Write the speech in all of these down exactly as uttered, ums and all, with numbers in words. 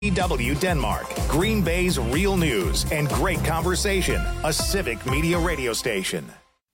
W Denmark, Green Bay's real news and great conversation, a Civic Media radio station.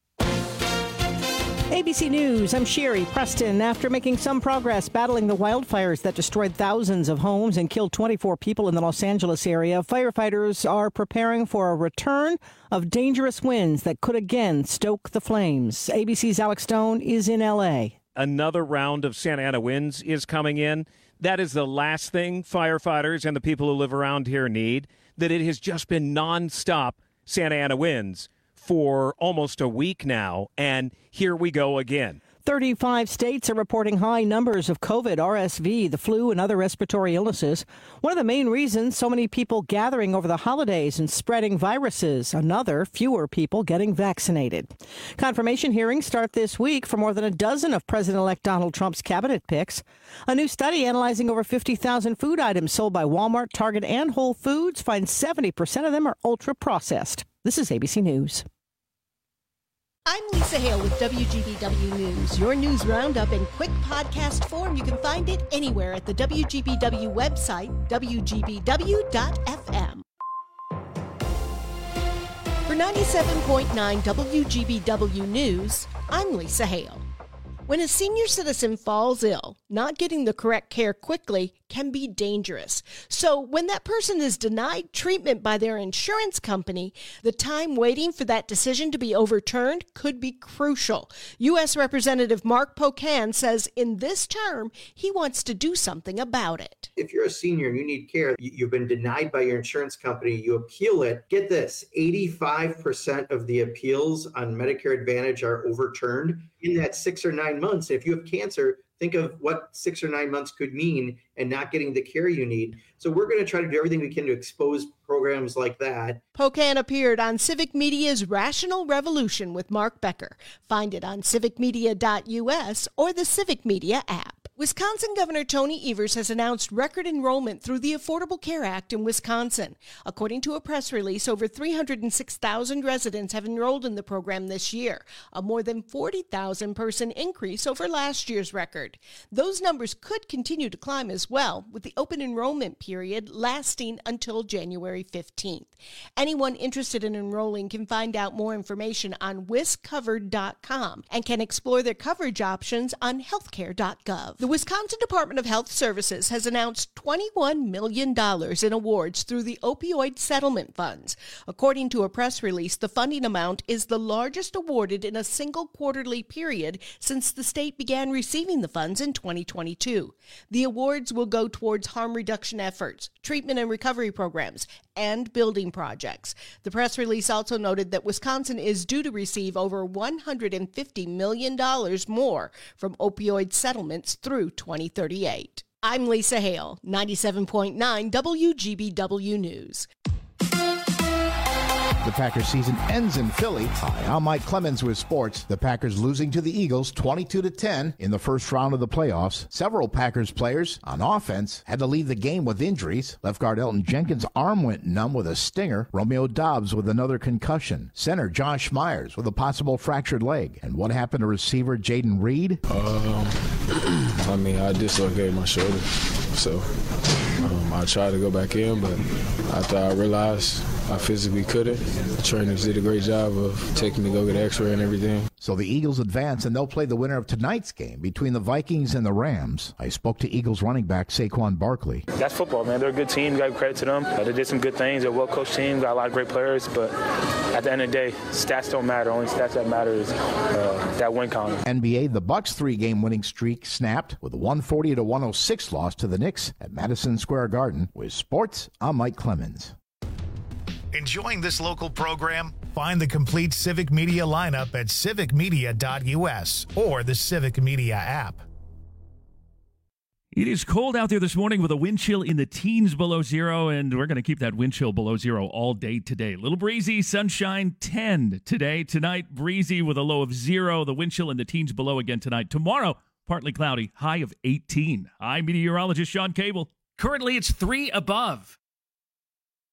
A B C News, I'm Sherry Preston. After making some progress battling the wildfires that destroyed thousands of homes and killed twenty-four people in the Los Angeles area, firefighters are preparing for a return of dangerous winds that could again stoke the flames. A B C's Alex Stone is in L A. Another round of Santa Ana winds is coming in. That is the last thing firefighters and the people who live around here need, that it has just been nonstop Santa Ana winds for almost a week now, and here we go again. thirty-five states are reporting high numbers of COVID, R S V, the flu, and other respiratory illnesses. One of the main reasons so many people gathering over the holidays and spreading viruses. Another, fewer people getting vaccinated. Confirmation hearings start this week for more than a dozen of President-elect Donald Trump's cabinet picks. A new study analyzing over fifty thousand food items sold by Walmart, Target, and Whole Foods finds seventy percent of them are ultra-processed. This is A B C News. I'm Lisa Hale with W G B W News, your news roundup in quick podcast form. You can find it anywhere at the W G B W website, W G B W dot F M. For ninety-seven point nine W G B W News, I'm Lisa Hale. When a senior citizen falls ill, not getting the correct care quickly can be dangerous. So when that person is denied treatment by their insurance company, the time waiting for that decision to be overturned could be crucial. U S Representative Mark Pocan says in this term, he wants to do something about it. If you're a senior and you need care, you've been denied by your insurance company, you appeal it. Get this, eighty-five percent of the appeals on Medicare Advantage are overturned in that six or nine months. If you have cancer, think of what six or nine months could mean and not getting the care you need. So we're going to try to do everything we can to expose programs like that. Pocan appeared on Civic Media's Rational Revolution with Mark Becker. Find it on civic media dot U S or the Civic Media app. Wisconsin Governor Tony Evers has announced record enrollment through the Affordable Care Act in Wisconsin. According to a press release, over three hundred six thousand residents have enrolled in the program this year, a more than forty thousand person increase over last year's record. Those numbers could continue to climb as well, with the open enrollment period lasting until January fifteenth. Anyone interested in enrolling can find out more information on wiscovered dot com and can explore their coverage options on healthcare dot gov. The Wisconsin Department of Health Services has announced twenty-one million dollars in awards through the opioid settlement funds. According to a press release, the funding amount is the largest awarded in a single quarterly period since the state began receiving the funds in twenty twenty-two. The awards will go towards harm reduction efforts, treatment and recovery programs, and building projects. The press release also noted that Wisconsin is due to receive over one hundred fifty million dollars more from opioid settlements through twenty thirty-eight. I'm Lisa Hale, ninety-seven point nine W G B W News. The Packers season ends in Philly. Hi, I'm Mike Clemens with sports. The Packers losing to the Eagles twenty-two to ten in the first round of the playoffs. Several Packers players on offense had to leave the game with injuries. Left guard Elton Jenkins' arm went numb with a stinger. Romeo Doubs with another concussion. Center Josh Myers with a possible fractured leg. And what happened to receiver Jaden Reed? Um, I mean, I dislocated my shoulder, so um, I tried to go back in, but after I realized I physically couldn't, the trainers did a great job of taking me to go get an x-ray and everything. So the Eagles advance, and they'll play the winner of tonight's game between the Vikings and the Rams. I spoke to Eagles running back Saquon Barkley. That's football, man. They're a good team. Got credit to them. Uh, they did some good things. They're a well-coached team. Got a lot of great players. But at the end of the day, stats don't matter. Only stats that matter is uh, that win column. N B A, the Bucks' three-game winning streak snapped with a one forty to one oh six loss to the Knicks at Madison Square Garden. With sports, I'm Mike Clemens. Enjoying this local program? Find the complete Civic Media lineup at civic media dot U S or the Civic Media app. It is cold out there this morning with a wind chill in the teens below zero, and we're going to keep that wind chill below zero all day today. A little breezy, sunshine, ten today. Tonight, breezy with a low of zero. The wind chill in the teens below again tonight. Tomorrow, partly cloudy, high of eighteen. I'm meteorologist Sean Cable. Currently, it's three above.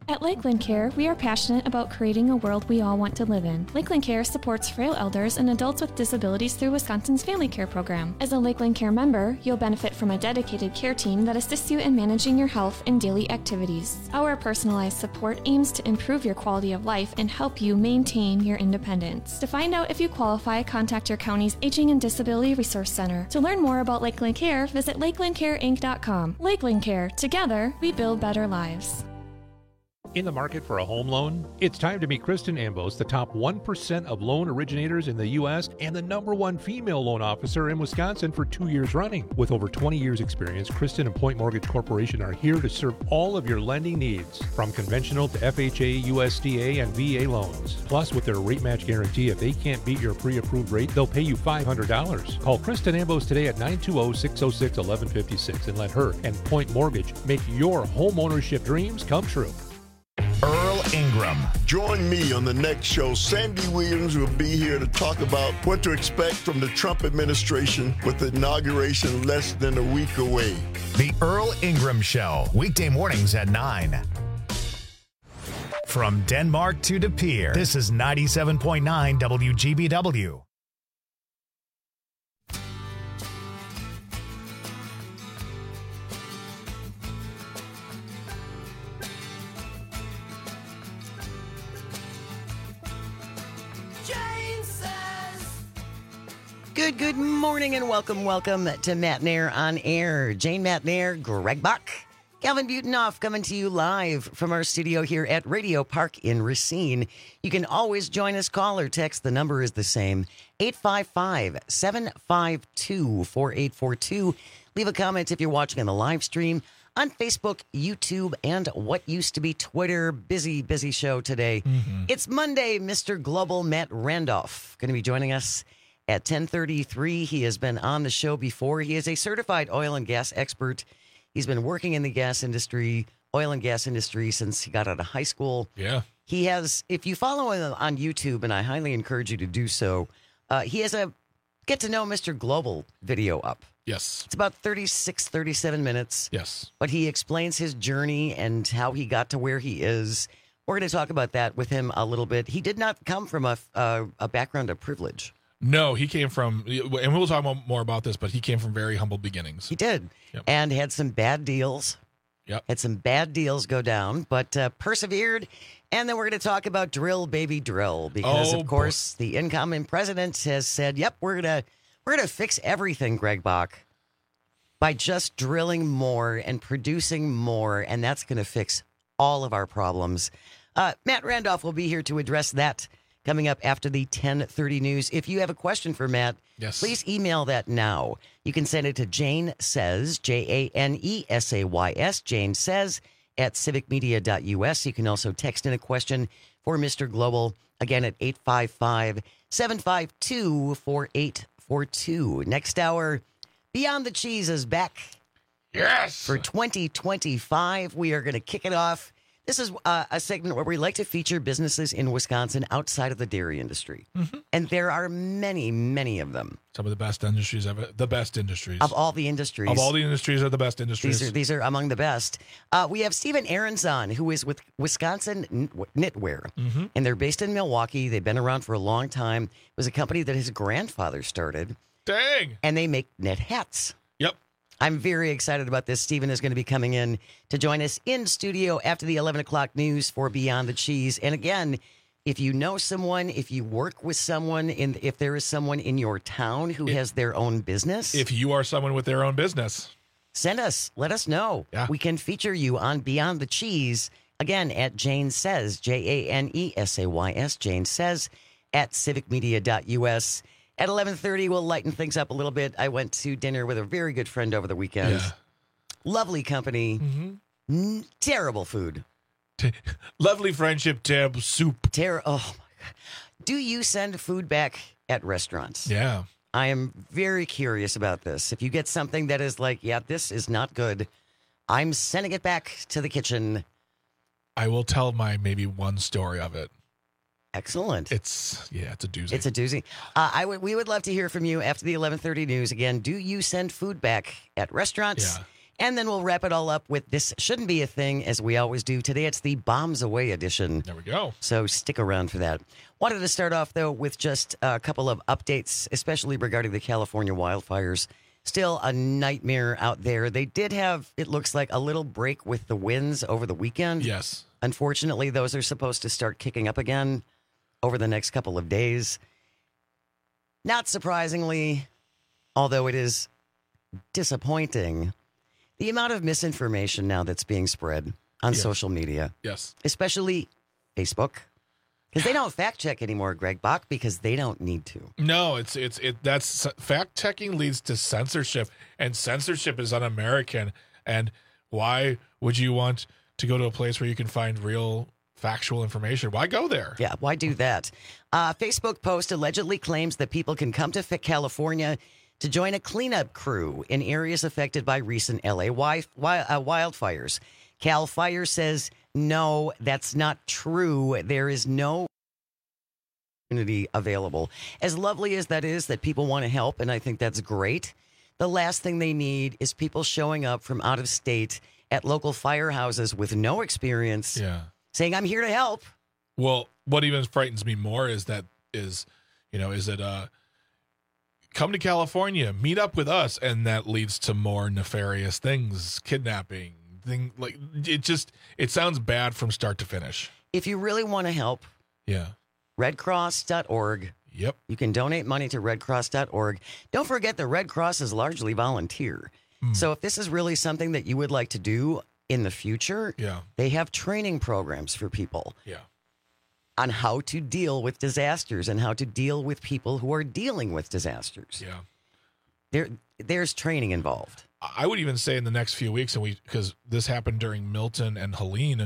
At Lakeland Care, we are passionate about creating a world we all want to live in. Lakeland Care supports frail elders and adults with disabilities through Wisconsin's Family Care Program. As a Lakeland Care member, you'll benefit from a dedicated care team that assists you in managing your health and daily activities. Our personalized support aims to improve your quality of life and help you maintain your independence. To find out if you qualify, contact your county's Aging and Disability Resource Center. To learn more about Lakeland Care, visit lakeland care inc dot com. Lakeland Care. Together, we build better lives. In the market for a home loan? It's time to meet Kristen Ambos, the top one percent of loan originators in the U S and the number one female loan officer in Wisconsin for two years running. With over twenty years experience, Kristen and Point Mortgage Corporation are here to serve all of your lending needs, from conventional to F H A, U S D A, and V A loans. Plus, with their rate match guarantee, if they can't beat your pre-approved rate, they'll pay you five hundred dollars. Call Kristen Ambos today at nine two zero, six zero six, one one five six and let her and Point Mortgage make your home ownership dreams come true. Earl Ingram. Join me on the next show. Sandy Williams will be here to talk about what to expect from the Trump administration with the inauguration less than a week away. The Earl Ingram Show, weekday mornings at nine. From Denmark to De Pere, this is ninety-seven point nine W G B W. Good, good morning and welcome, welcome to Matt Nair on Air. Jane Matt Nair, Greg Buck, Calvin Butenoff coming to you live from our studio here at Radio Park in Racine. You can always join us, call or text. The number is the same, eight five five, seven five two, four eight four two. Leave a comment if you're watching on the live stream on Facebook, YouTube, and what used to be Twitter. Busy, busy show today. Mm-hmm. It's Monday. Mister Global Matt Randolph going to be joining us at ten thirty-three. He has been on the show before. He is a certified oil and gas expert. He's been working in the gas industry, oil and gas industry, since he got out of high school. Yeah. He has, if you follow him on YouTube, and I highly encourage you to do so, uh, he has a Get to Know Mister Global video up. Yes. It's about thirty-six, thirty-seven minutes. Yes. But he explains his journey and how he got to where he is. We're going to talk about that with him a little bit. He did not come from a, uh, a background of privilege. No, he came from, and we'll talk more about this, but he came from very humble beginnings. He did. Yep. And had some bad deals. Yep. Had some bad deals go down, but uh, persevered. And then we're going to talk about drill, baby, drill, because, oh, of course, boy. the incoming president has said, yep, we're going to we're going to fix everything, Greg Bach, by just drilling more and producing more, and that's going to fix all of our problems. Uh, Matt Randolph will be here to address that coming up after the ten thirty news. If you have a question for Matt, yes. please email that now. You can send it to Jane Says, J A N E S A Y S, Jane Says, at civic media dot U S. You can also text in a question for Mister Global, again at eight five five, seven five two, four eight four two. Next hour, Beyond the Cheese is back. Yes! For twenty twenty-five, we are going to kick it off. This is uh, a segment where we like to feature businesses in Wisconsin outside of the dairy industry. Mm-hmm. And there are many, many of them. Some of the best industries ever. The best industries. Of all the industries. Of all the industries are the best industries. These are, these are among the best. Uh, we have Stephen Aarons on, who is with Wisconsin Knitwear. Mm-hmm. And they're based in Milwaukee. They've been around for a long time. It was a company that his grandfather started. Dang! And they make knit hats. Yep. I'm very excited about this. Stephen is going to be coming in to join us in studio after the eleven o'clock news for Beyond the Cheese. And again, if you know someone, if you work with someone, in, if there is someone in your town who if, has their own business. If you are someone with their own business. Send us. Let us know. Yeah. We can feature you on Beyond the Cheese. Again, at Jane Says, J A N E S A Y S, Jane Says, at civic media dot U S. At eleven thirty, we'll lighten things up a little bit. I went to dinner with a very good friend over the weekend. Yeah. Lovely company. Mm-hmm. N- terrible food. T- lovely friendship, Tab. Soup. Ter- oh, my God. Do you send food back at restaurants? Yeah. I am very curious about this. If you get something that is like, yeah, this is not good, I'm sending it back to the kitchen. I will tell my maybe one story of it. Excellent. It's, yeah, it's a doozy. It's a doozy. Uh, I would, we would love to hear from you after the eleven thirty news. Again, do you send food back at restaurants? Yeah. And then we'll wrap it all up with This Shouldn't Be a Thing, as we always do. Today it's the Bombs Away edition. There we go. So stick around for that. Wanted to start off, though, with just a couple of updates, especially regarding the California wildfires. Still a nightmare out there. They did have, it looks like, a little break with the winds over the weekend. Yes. Unfortunately, those are supposed to start kicking up again over the next couple of days. Not surprisingly, although it is disappointing, the amount of misinformation now that's being spread on Yes. social media, Yes. especially Facebook, because they don't fact check anymore, Greg Bach, because they don't need to. No, it's it's it. That's fact checking leads to censorship, and censorship is un-American. And why would you want to go to a place where you can find real factual information? Why go there? Yeah, why do that? Uh, Facebook post allegedly claims that people can come to California to join a cleanup crew in areas affected by recent L A wi- wi- uh, wildfires. Cal Fire says, no, that's not true. There is no opportunity available. As lovely as that is, that people want to help, and I think that's great, the last thing they need is people showing up from out of state at local firehouses with no experience, Yeah. saying, I'm here to help. Well, what even frightens me more is that is, you know, is that uh, come to California, meet up with us, and that leads to more nefarious things, kidnapping, thing like it. Just it sounds bad from start to finish. If you really want to help, Yeah. red cross dot org. Yep. You can donate money to red cross dot org. Don't forget the Red Cross is largely volunteer. Mm. So if this is really something that you would like to do in the future, Yeah. they have training programs for people Yeah. on how to deal with disasters and how to deal with people who are dealing with disasters. Yeah. There, there's training involved. I would even say in the next few weeks, and we because this happened during Milton and Helene.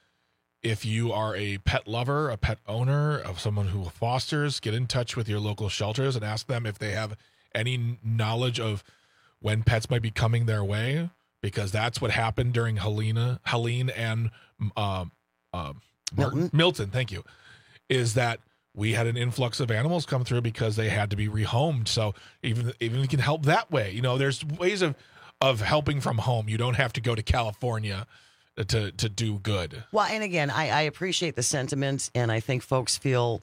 If you are a pet lover, a pet owner, of someone who fosters, get in touch with your local shelters and ask them if they have any knowledge of when pets might be coming their way, because that's what happened during Helena, Helene and um, uh, Martin, Milton. Milton. Thank you. Is that we had an influx of animals come through because they had to be rehomed. So even even we can help that way. You know, there's ways of of helping from home. You don't have to go to California to to do good. Well, and again, I, I appreciate the sentiment, and I think folks feel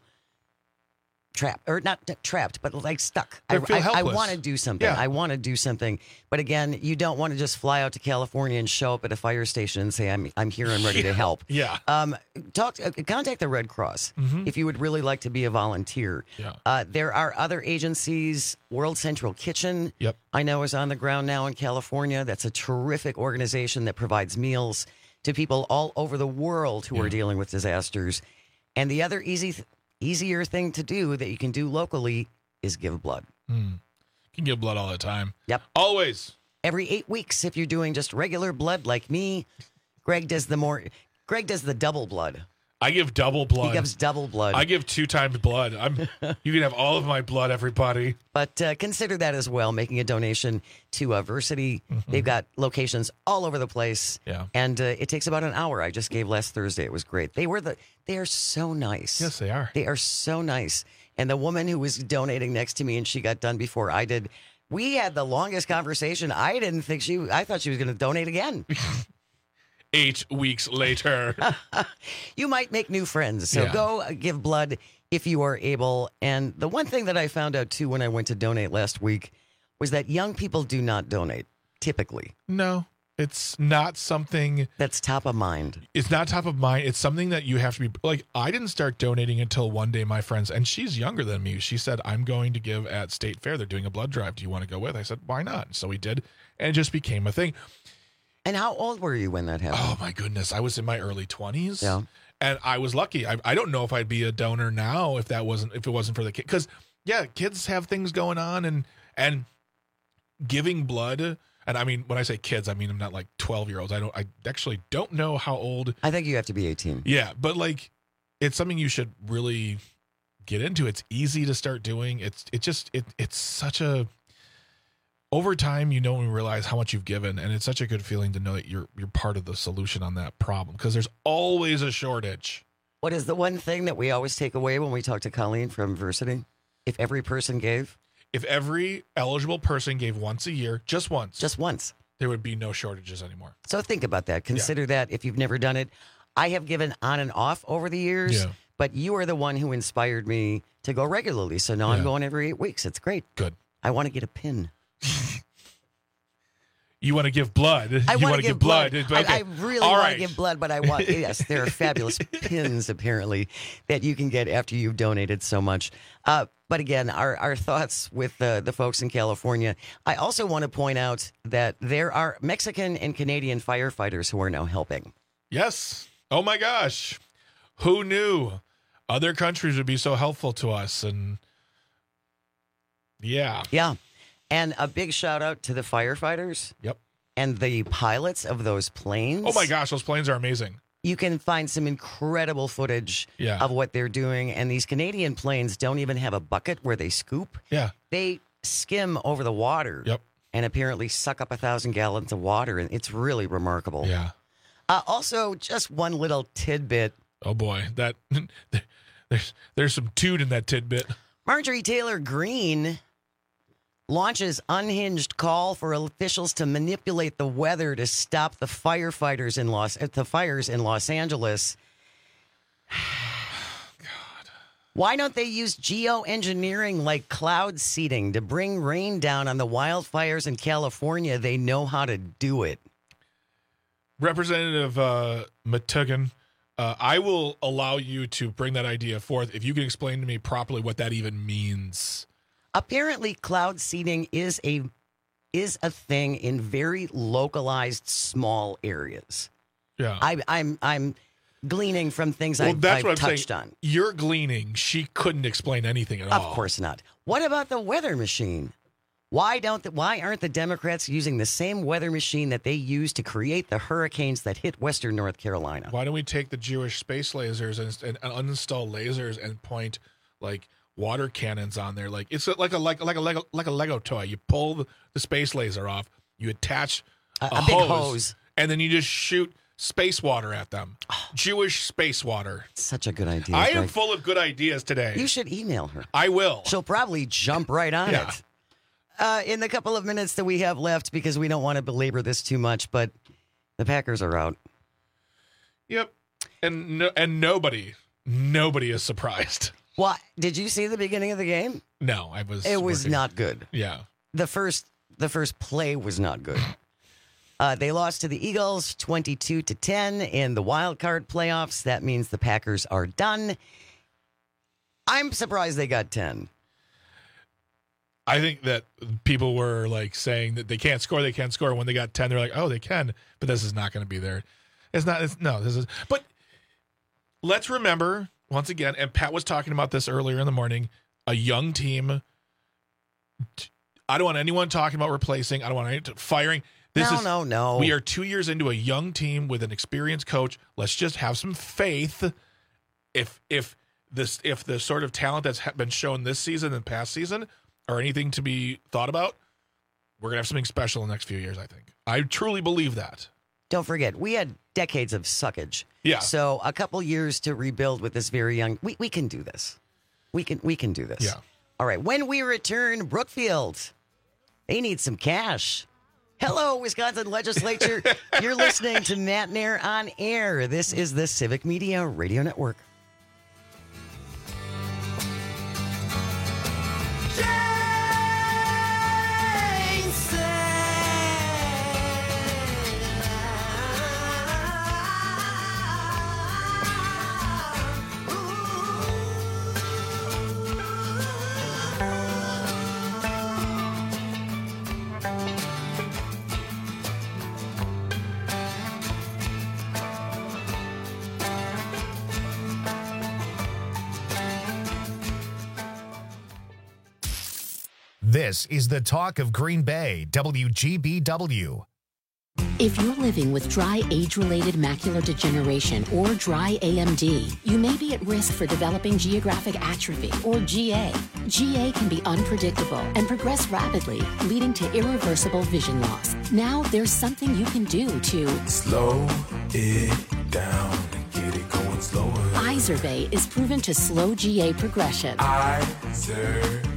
trapped, or not t- trapped, but like stuck. I, They feel I, I helpless. want to do something. Yeah. I want to do something. But again, you don't want to just fly out to California and show up at a fire station and say, I'm I'm here and ready to help. Yeah. Um, talk, uh, contact the Red Cross Mhm. if you would really like to be a volunteer. Yeah. Uh, there are other agencies. World Central Kitchen, Yep. I know, is on the ground now in California. That's a terrific organization that provides meals to people all over the world who are dealing with disasters. And the other easy, th- easier thing to do that you can do locally is give blood. Mm. You can give blood all the time. Yep. Always. Every eight weeks, if you're doing just regular blood like me, Greg does the more. Greg does the double blood. I give double blood. He gives double blood. I give two times blood. I'm. You can have all of my blood, everybody. But uh, consider that as well, making a donation to uh, Versity. They've got locations all over the place. Yeah. And uh, it takes about an hour. I just gave last Thursday. It was great. They were the. They are so nice. Yes, they are. They are so nice. And the woman who was donating next to me, and she got done before I did. We had the longest conversation. I didn't think she. I thought she was going to donate again. Eight weeks later. You might make new friends. So Yeah. go uh, give blood if you are able. And the one thing that I found out too when I went to donate last week was that young people do not donate typically. No, it's not something that's top of mind. It's not top of mind. It's something that you have to be like. I didn't start donating until one day my friends, and she's younger than me. She said, I'm going to give at State Fair. They're doing a blood drive. Do you want to go with? I said, why not? So we did. And it just became a thing. And how old were you when that happened? Oh my goodness. I was in my early twenties. Yeah. And I was lucky. I, I don't know if I'd be a donor now if that wasn't, if it wasn't for the kid. Cause yeah, kids have things going on and, and giving blood. And I mean, when I say kids, I mean, I'm not like twelve year olds. I don't, I actually don't know how old. I think you have to be eighteen. Yeah. But like, it's something you should really get into. It's easy to start doing. It's, it just, it, it's such a, over time, you know, and realize how much you've given, and it's such a good feeling to know that you're you're part of the solution on that problem because there's always a shortage. What is the one thing that we always take away when we talk to Colleen from Versity? If every person gave, If every eligible person gave once a year, just once, just once, there would be no shortages anymore. So think about that. Consider yeah. that if you've never done it. I have given on and off over the years, yeah. but you are the one who inspired me to go regularly. So now yeah. I'm going every eight weeks. It's great. Good. I want to get a pin. You want to give blood. I you want to give blood. blood. Okay. I, I really All want right. to give blood, but I want, yes, there are fabulous pins, apparently, that you can get after you've donated so much. Uh, but again, our, our thoughts with uh, the folks in California. I also want to point out that there are Mexican and Canadian firefighters who are now helping. Yes. Oh, my gosh. Who knew other countries would be so helpful to us? And yeah. Yeah. And a big shout out to the firefighters. Yep. And the pilots of those planes. Oh, my gosh. Those planes are amazing. You can find some incredible footage yeah. of what they're doing. And these Canadian planes don't even have a bucket where they scoop. Yeah. They skim over the water. Yep. And apparently suck up a thousand gallons of water. And it's really remarkable. Yeah. Uh, also, just one little tidbit. Oh, boy. That there's, there's some toot in that tidbit. Marjorie Taylor Greene launches unhinged call for officials to manipulate the weather to stop the firefighters in Los the fires in Los Angeles. God. Why don't they use geoengineering like cloud seeding to bring rain down on the wildfires in California? They know how to do it. Representative uh, Matugan, uh, I will allow you to bring that idea forth if you can explain to me properly what that even means. Apparently, cloud seeding is a is a thing in very localized, small areas. Yeah, I, I'm I'm gleaning from things well, I've, that's I've what I'm touched saying. on. You're gleaning. She couldn't explain anything at of all. Of course not. What about the weather machine? Why don't the, why aren't the Democrats using the same weather machine that they used to create the hurricanes that hit Western North Carolina? Why don't we take the Jewish space lasers and, and uninstall lasers and point like water cannons on there? Like it's like a like like a Lego like a Lego toy. You pull the, the space laser off, you attach a, a, a hose, big hose, and then you just shoot space water at them. Oh, Jewish space water. Such a good idea. I Greg. am full of good ideas today. You should email her. I will. She'll probably jump right on yeah. it. Uh, in the couple of minutes that we have left, because we don't want to belabor this too much, but the Packers are out. Yep, and no, and nobody, nobody is surprised. What? Did you see the beginning of the game? No, I was. It was working. not good. Yeah, the first the first play was not good. Uh, they lost to the Eagles twenty-two to ten in the wild card playoffs. That means the Packers are done. I'm surprised they got ten. I think that people were like saying that they can't score, they can't score. When they got ten, they're like, oh, they can, but this is not going to be there. It's not. It's, no, this is. But let's remember once again, and Pat was talking about this earlier in the morning. A young team. I don't want anyone talking about replacing. I don't want anyone firing. This no, is, no, no. We are two years into a young team with an experienced coach. Let's just have some faith. If if this if the sort of talent that's been shown this season and past season or anything to be thought about, we're going to have something special in the next few years, I think. I truly believe that. Don't forget, we had decades of suckage. Yeah. So a couple years to rebuild with this very young, we, we can do this. We can we can do this. Yeah. All right. When we return, Brookfield, they need some cash. Hello, Wisconsin Legislature. You're listening to Matt Nair on Air. This is the Civic Media Radio Network. This is the talk of Green Bay, W G B W. If you're living with dry age-related macular degeneration or dry A M D, you may be at risk for developing geographic atrophy or G A. G A can be unpredictable and progress rapidly, leading to irreversible vision loss. Now there's something you can do to slow it down and get it going slower. Izervay is proven to slow G A progression. Izervay.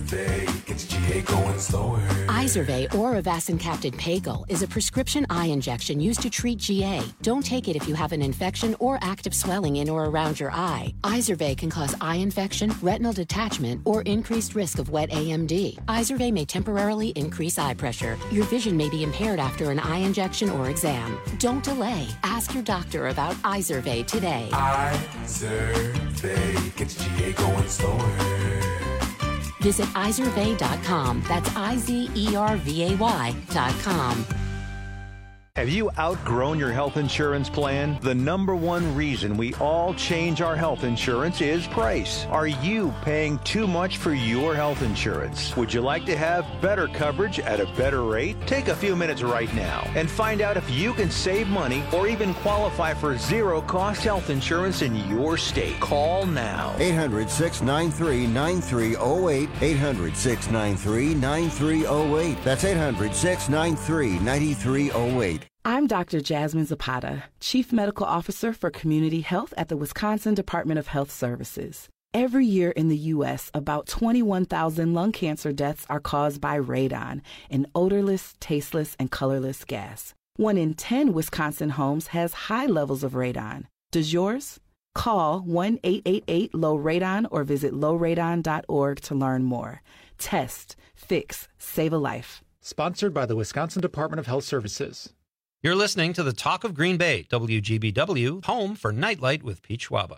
Izervay gets G A going slower. Izervay or avacincaptad Pagel is a prescription eye injection used to treat G A. Don't take it if you have an infection or active swelling in or around your eye. Izervay can cause eye infection, retinal detachment, or increased risk of wet A M D. Izervay may temporarily increase eye pressure. Your vision may be impaired after an eye injection or exam. Don't delay. Ask your doctor about Izervay today. Izervay gets G A going slower. Visit Izervay dot com. That's I Z E R V A Y dot com. Have you outgrown your health insurance plan? The number one reason we all change our health insurance is price. Are you paying too much for your health insurance? Would you like to have better coverage at a better rate? Take a few minutes right now and find out if you can save money or even qualify for zero-cost health insurance in your state. Call now. eight hundred, six nine three, nine three zero eight. eight hundred, six nine three, nine three zero eight. That's eight hundred, six nine three, nine three zero eight. I'm Doctor Jasmine Zapata, Chief Medical Officer for Community Health at the Wisconsin Department of Health Services. Every year in the U S, about twenty-one thousand lung cancer deaths are caused by radon, an odorless, tasteless, and colorless gas. One in ten Wisconsin homes has high levels of radon. Does yours? Call one eight eight eight, low radon or visit low radon dot org to learn more. Test, fix, save a life. Sponsored by the Wisconsin Department of Health Services. You're listening to the Talk of Green Bay, W G B W, home for Nightlight with Pete Schwaba.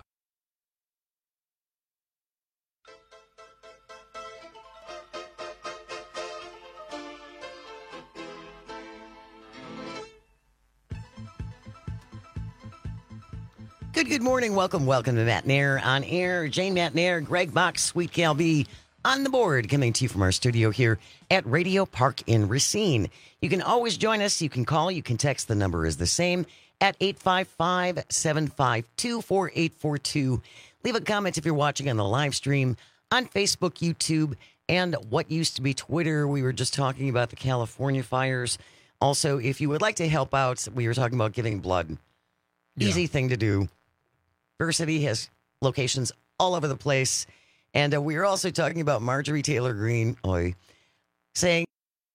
Good, good morning. Welcome, welcome to Matt Nair on air. Jane Matt Nair, Greg Box, Sweet Gal B on the board, coming to you from our studio here at Radio Park in Racine. You can always join us. You can call. You can text. The number is the same at eight five five, seven five two, four eight four two. Leave a comment if you're watching on the live stream on Facebook, YouTube, and what used to be Twitter. We were just talking about the California fires. Also, if you would like to help out, we were talking about giving blood. Yeah. Easy thing to do. Versity has locations all over the place. And uh, we were also talking about Marjorie Taylor Greene, oy, saying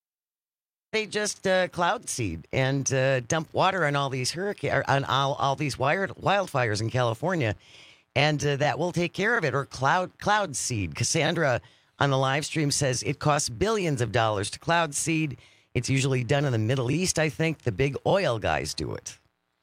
they just uh, cloud seed and uh, dump water on all these hurricane, on all, all these wired wildfires in California, and uh, that will take care of it. Or cloud cloud seed. Cassandra on the live stream says it costs billions of dollars to cloud seed. It's usually done in the Middle East. I think the big oil guys do it.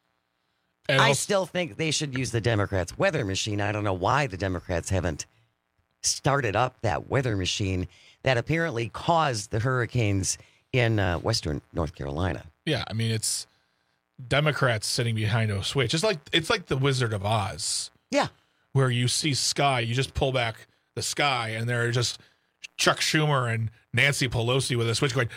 And I also- still think they should use the Democrats' weather machine. I don't know why the Democrats haven't started up that weather machine that apparently caused the hurricanes in uh, western North Carolina. Yeah, I mean, it's Democrats sitting behind a switch. It's like it's like the Wizard of Oz. Yeah. Where you see sky, you just pull back the sky, and there are just Chuck Schumer and Nancy Pelosi with a switch going,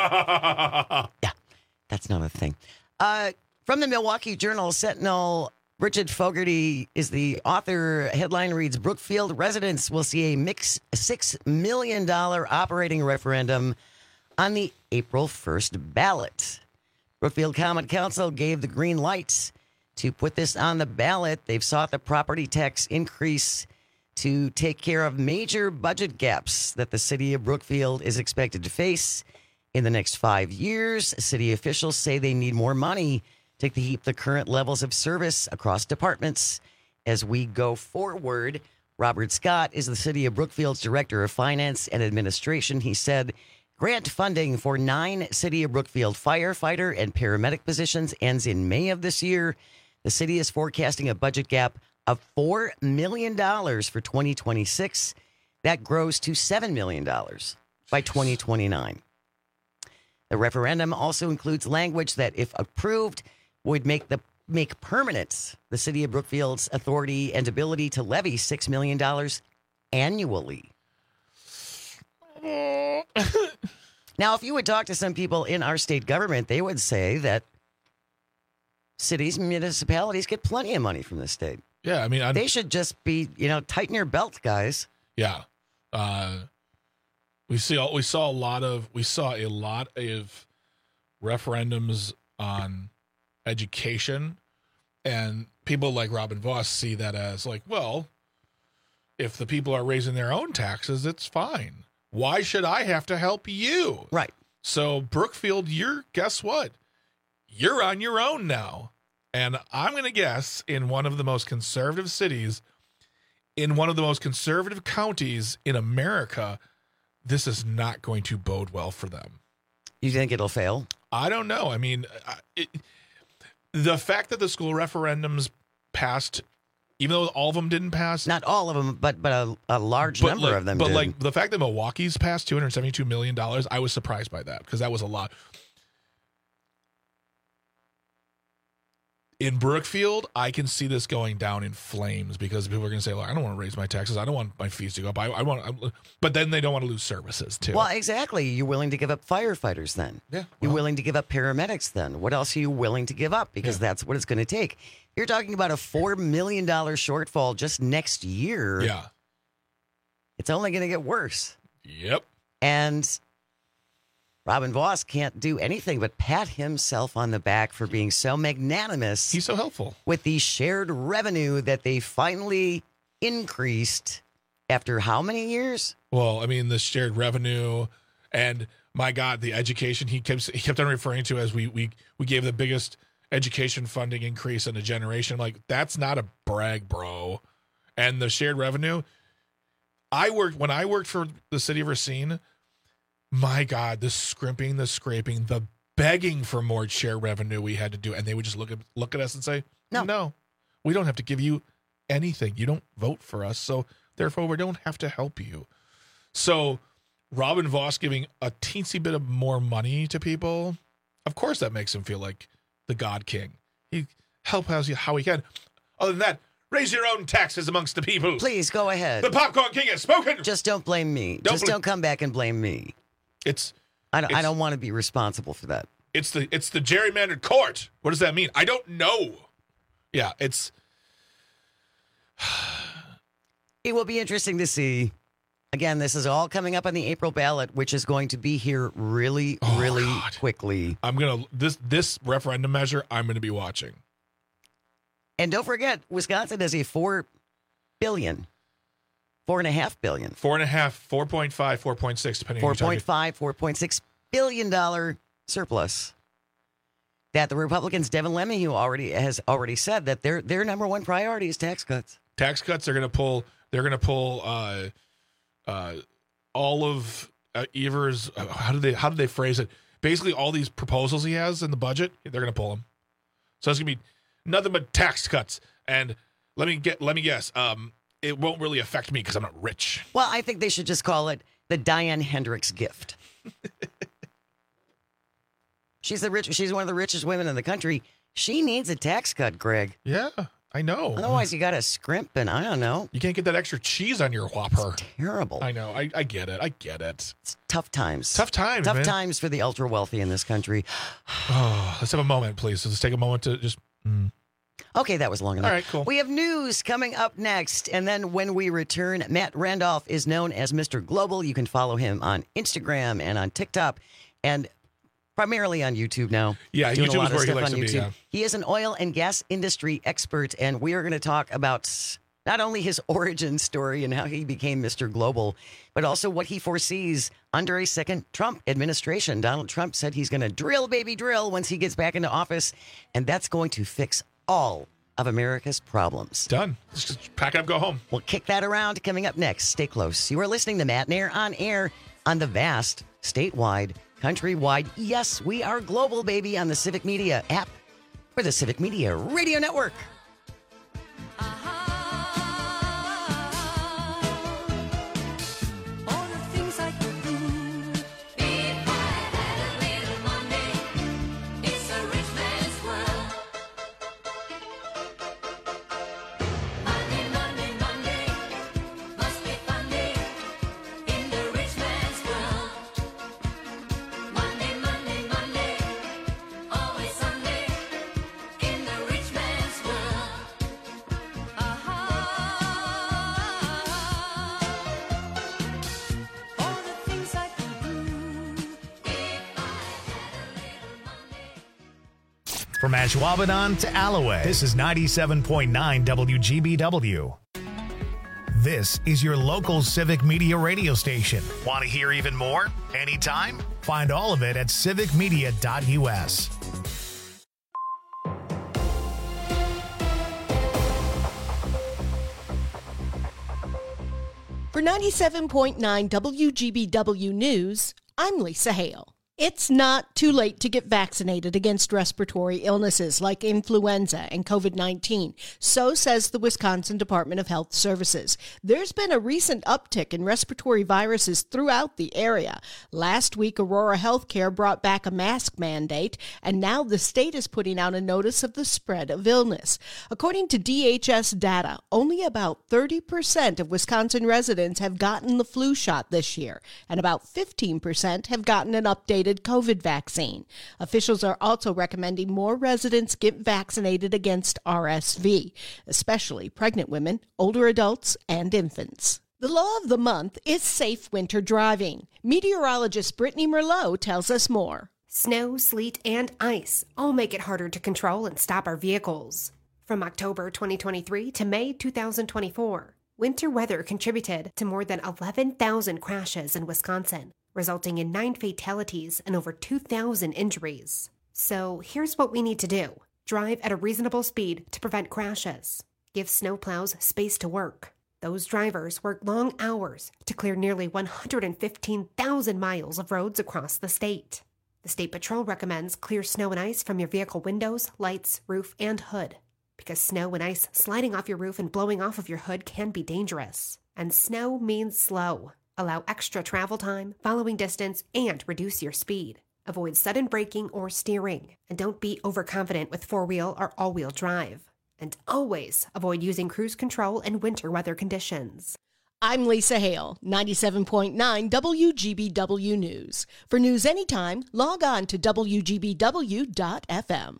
yeah, that's not a thing. Uh, from the Milwaukee Journal Sentinel, Bridget Fogarty is the author. Headline reads, Brookfield residents will see a mix six million dollars operating referendum on the April first ballot. Brookfield Common Council gave the green light to put this on the ballot. They've sought the property tax increase to take care of major budget gaps that the city of Brookfield is expected to face in the next five years. City officials say they need more money to keep the current levels of service across departments as we go forward. Robert Scott is the City of Brookfield's Director of Finance and Administration. He said grant funding for nine City of Brookfield firefighter and paramedic positions ends in May of this year. The city is forecasting a budget gap of four million dollars for twenty twenty-six. That grows to seven million dollars by twenty twenty-nine. The referendum also includes language that, if approved, would make the make permanent the city of Brookfield's authority and ability to levy six million dollars annually. Now, if you would talk to some people in our state government, they would say that cities and municipalities get plenty of money from the state. Yeah, I mean, I'm, they should just be, you know, tighten your belt, guys. Yeah, uh, we see. We saw a lot of. We saw a lot of referendums on education, and people like Robin Voss see that as like, well, if the people are raising their own taxes, it's fine. Why should I have to help you? Right. So Brookfield, you're, guess what? You're on your own now. And I'm going to guess in one of the most conservative cities, in one of the most conservative counties in America, this is not going to bode well for them. You think it'll fail? I don't know. I mean, it, the fact that the school referendums passed, even though all of them didn't pass. Not all of them, but but a, a large but number like, of them But did. like the fact that Milwaukee's passed two hundred seventy-two million dollars, I was surprised by that because that was a lot. In Brookfield, I can see this going down in flames because people are going to say, "Well, I don't want to raise my taxes. I don't want my fees to go up. I, I want," I, but then they don't want to lose services too. Well, exactly. You're willing to give up firefighters then. Yeah. Well, You're willing to give up paramedics then. What else are you willing to give up? Because yeah. that's what it's going to take. You're talking about a four million dollars shortfall just next year. Yeah. It's only going to get worse. Yep. And Robin Vos can't do anything but pat himself on the back for being so magnanimous. He's so helpful. With the shared revenue that they finally increased after how many years? Well, I mean, the shared revenue and, my God, the education he kept, he kept on referring to as we, we, we gave the biggest education funding increase in a generation. I'm like, that's not a brag, bro. And the shared revenue, I worked, when I worked for the city of Racine, my God, the scrimping, the scraping, the begging for more share revenue we had to do. And they would just look at look at us and say, no, no, we don't have to give you anything. You don't vote for us. So therefore, we don't have to help you. So Robin Vos giving a teensy bit of more money to people, of course that makes him feel like the God King. He help us how he can. Other than that, raise your own taxes amongst the people. Please go ahead. The Popcorn King has spoken. Just don't blame me. Don't Just bl- don't come back and blame me. It's I don't it's, I don't want to be responsible for that. It's the it's the gerrymandered court. What does that mean? I don't know. Yeah, it's it will be interesting to see. Again, this is all coming up on the April ballot, which is going to be here really, oh, really God. quickly. I'm gonna this this referendum measure I'm gonna be watching. And don't forget, Wisconsin has a four billion. Four and a half billion. Four and a half, four point five, four point six, depending four on point five, four point six billion dollar surplus. That the Republicans, Devin Lemmy, who already has already said that their their number one priority is tax cuts. Tax cuts are going to pull. They're going to pull uh, uh, all of uh, Evers. Uh, how did they? How did they phrase it? Basically, all these proposals he has in the budget, they're going to pull them. So it's going to be nothing but tax cuts. And let me get. Let me guess. Um, it won't really affect me because I'm not rich. Well, I think they should just call it the Diane Hendricks gift. She's the rich. She's one of the richest women in the country. She needs a tax cut, Greg. Yeah, I know. Otherwise, you got to scrimp, and I don't know. You can't get that extra cheese on your Whopper. It's terrible. I know. I, I get it. I get it. It's tough times. Tough times. Tough man. times for the ultra wealthy in this country. Oh, let's have a moment, please. Let's take a moment to just. Mm. Okay, that was long enough. All right, cool. We have news coming up next. And then when we return, Matt Randolph is known as Mister Global. You can follow him on Instagram and on TikTok and primarily on YouTube now. Yeah, doing YouTube a lot is where of he stuff likes on to YouTube. be, yeah. He is an oil and gas industry expert, and we are going to talk about not only his origin story and how he became Mister Global, but also what he foresees under a second Trump administration. Donald Trump said he's going to drill, baby, drill once he gets back into office, and that's going to fix all of America's problems. Done. Let's just pack it up, go home. We'll kick that around coming up next. Stay close. You are listening to Matt Nair on air on the vast, statewide, countrywide, yes, we are global, baby, on the Civic Media app for the Civic Media Radio Network. From Ashwaubenon to Alloway, this is ninety-seven point nine W G B W. This is your local Civic Media radio station. Want to hear even more? Anytime? Find all of it at civic media dot U S. For ninety-seven point nine W G B W News, I'm Lisa Hale. It's not too late to get vaccinated against respiratory illnesses like influenza and covid nineteen, so says the Wisconsin Department of Health Services. There's been a recent uptick in respiratory viruses throughout the area. Last week, Aurora Healthcare brought back a mask mandate, and now the state is putting out a notice of the spread of illness. According to D H S data, only about thirty percent of Wisconsin residents have gotten the flu shot this year, and about fifteen percent have gotten an updated COVID vaccine. Officials are also recommending more residents get vaccinated against R S V, especially pregnant women, older adults, and infants. The law of the month is safe winter driving. Meteorologist Brittany Merlot tells us more. Snow, sleet, and ice all make it harder to control and stop our vehicles. From October twenty twenty-three to May two thousand twenty-four, winter weather contributed to more than eleven thousand crashes in Wisconsin, resulting in nine fatalities and over two thousand injuries. So here's what we need to do. Drive at a reasonable speed to prevent crashes. Give snowplows space to work. Those drivers work long hours to clear nearly one hundred fifteen thousand miles of roads across the state. The State Patrol recommends clear snow and ice from your vehicle windows, lights, roof, and hood, because snow and ice sliding off your roof and blowing off of your hood can be dangerous. And snow means slow. Allow extra travel time, following distance, and reduce your speed. Avoid sudden braking or steering, and don't be overconfident with four-wheel or all-wheel drive. And always avoid using cruise control in winter weather conditions. I'm Lisa Hale, ninety-seven point nine W G B W News. For news anytime, log on to W G B W dot F M.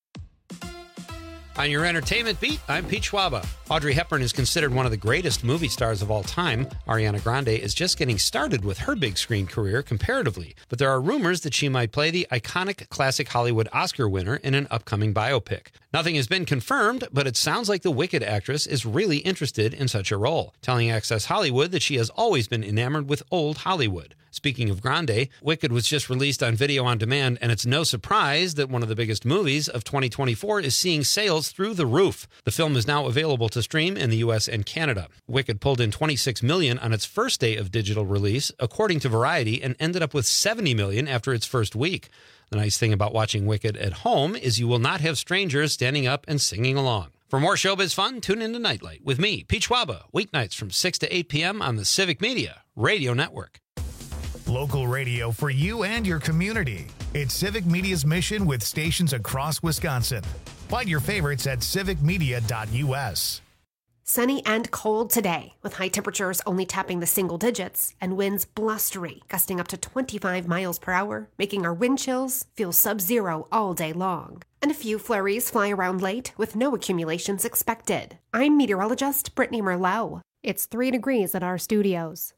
On your entertainment beat, I'm Pete Schwaba. Audrey Hepburn is considered one of the greatest movie stars of all time. Ariana Grande is just getting started with her big screen career comparatively, but there are rumors that she might play the iconic classic Hollywood Oscar winner in an upcoming biopic. Nothing has been confirmed, but it sounds like the Wicked actress is really interested in such a role, telling Access Hollywood that she has always been enamored with old Hollywood. Speaking of Grande, Wicked was just released on video on demand, and it's no surprise that one of the biggest movies of twenty twenty-four is seeing sales through the roof. The film is now available to stream in the U S and Canada. Wicked pulled in twenty-six million dollars on its first day of digital release, according to Variety, and ended up with seventy million dollars after its first week. The nice thing about watching Wicked at home is you will not have strangers standing up and singing along. For more showbiz fun, tune in to Nightlight with me, Pete Schwaba, weeknights from six to eight p.m. on the Civic Media Radio Network. Local radio for you and your community. It's Civic Media's mission with stations across Wisconsin. Find your favorites at civic media dot U S. Sunny and cold today, with high temperatures only tapping the single digits and winds blustery, gusting up to twenty-five miles per hour, making our wind chills feel sub-zero all day long. And a few flurries fly around late with no accumulations expected. I'm meteorologist Brittany Merlot. It's three degrees at our studios.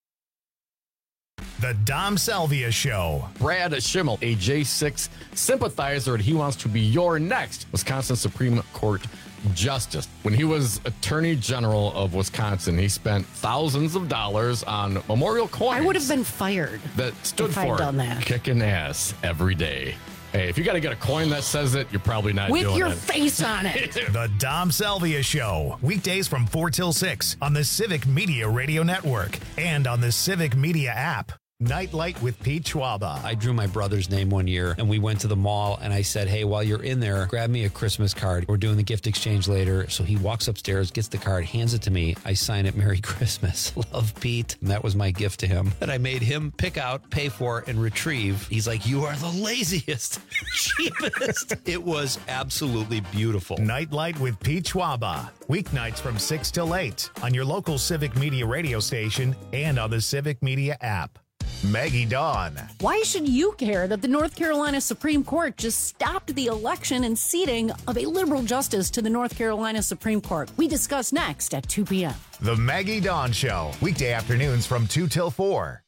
The Dom Salvia Show. Brad Schimmel, a J six sympathizer, and he wants to be your next Wisconsin Supreme Court Justice. When he was Attorney General of Wisconsin, he spent thousands of dollars on memorial coins. I would have been fired. That stood if for I'd done that. Kicking ass every day. Hey, if you got to get a coin that says it, you're probably not With doing your it. face on it. The Dom Salvia Show. Weekdays from four till six on the Civic Media Radio Network and on the Civic Media app. Nightlight with Pete Schwaba. I drew my brother's name one year, and we went to the mall, and I said, hey, while you're in there, grab me a Christmas card. We're doing the gift exchange later. So he walks upstairs, gets the card, hands it to me. I sign it, Merry Christmas. Love, Pete. And that was my gift to him that I made him pick out, pay for, and retrieve. He's like, you are the laziest, cheapest. It was absolutely beautiful. Nightlight with Pete Schwaba. Weeknights from six till eight on your local Civic Media radio station and on the Civic Media app. Maggie Dawn. Why should you care that the North Carolina Supreme Court just stopped the election and seating of a liberal justice to the North Carolina Supreme Court? We discuss next at two p.m. The Maggie Dawn Show. Weekday afternoons from two till four.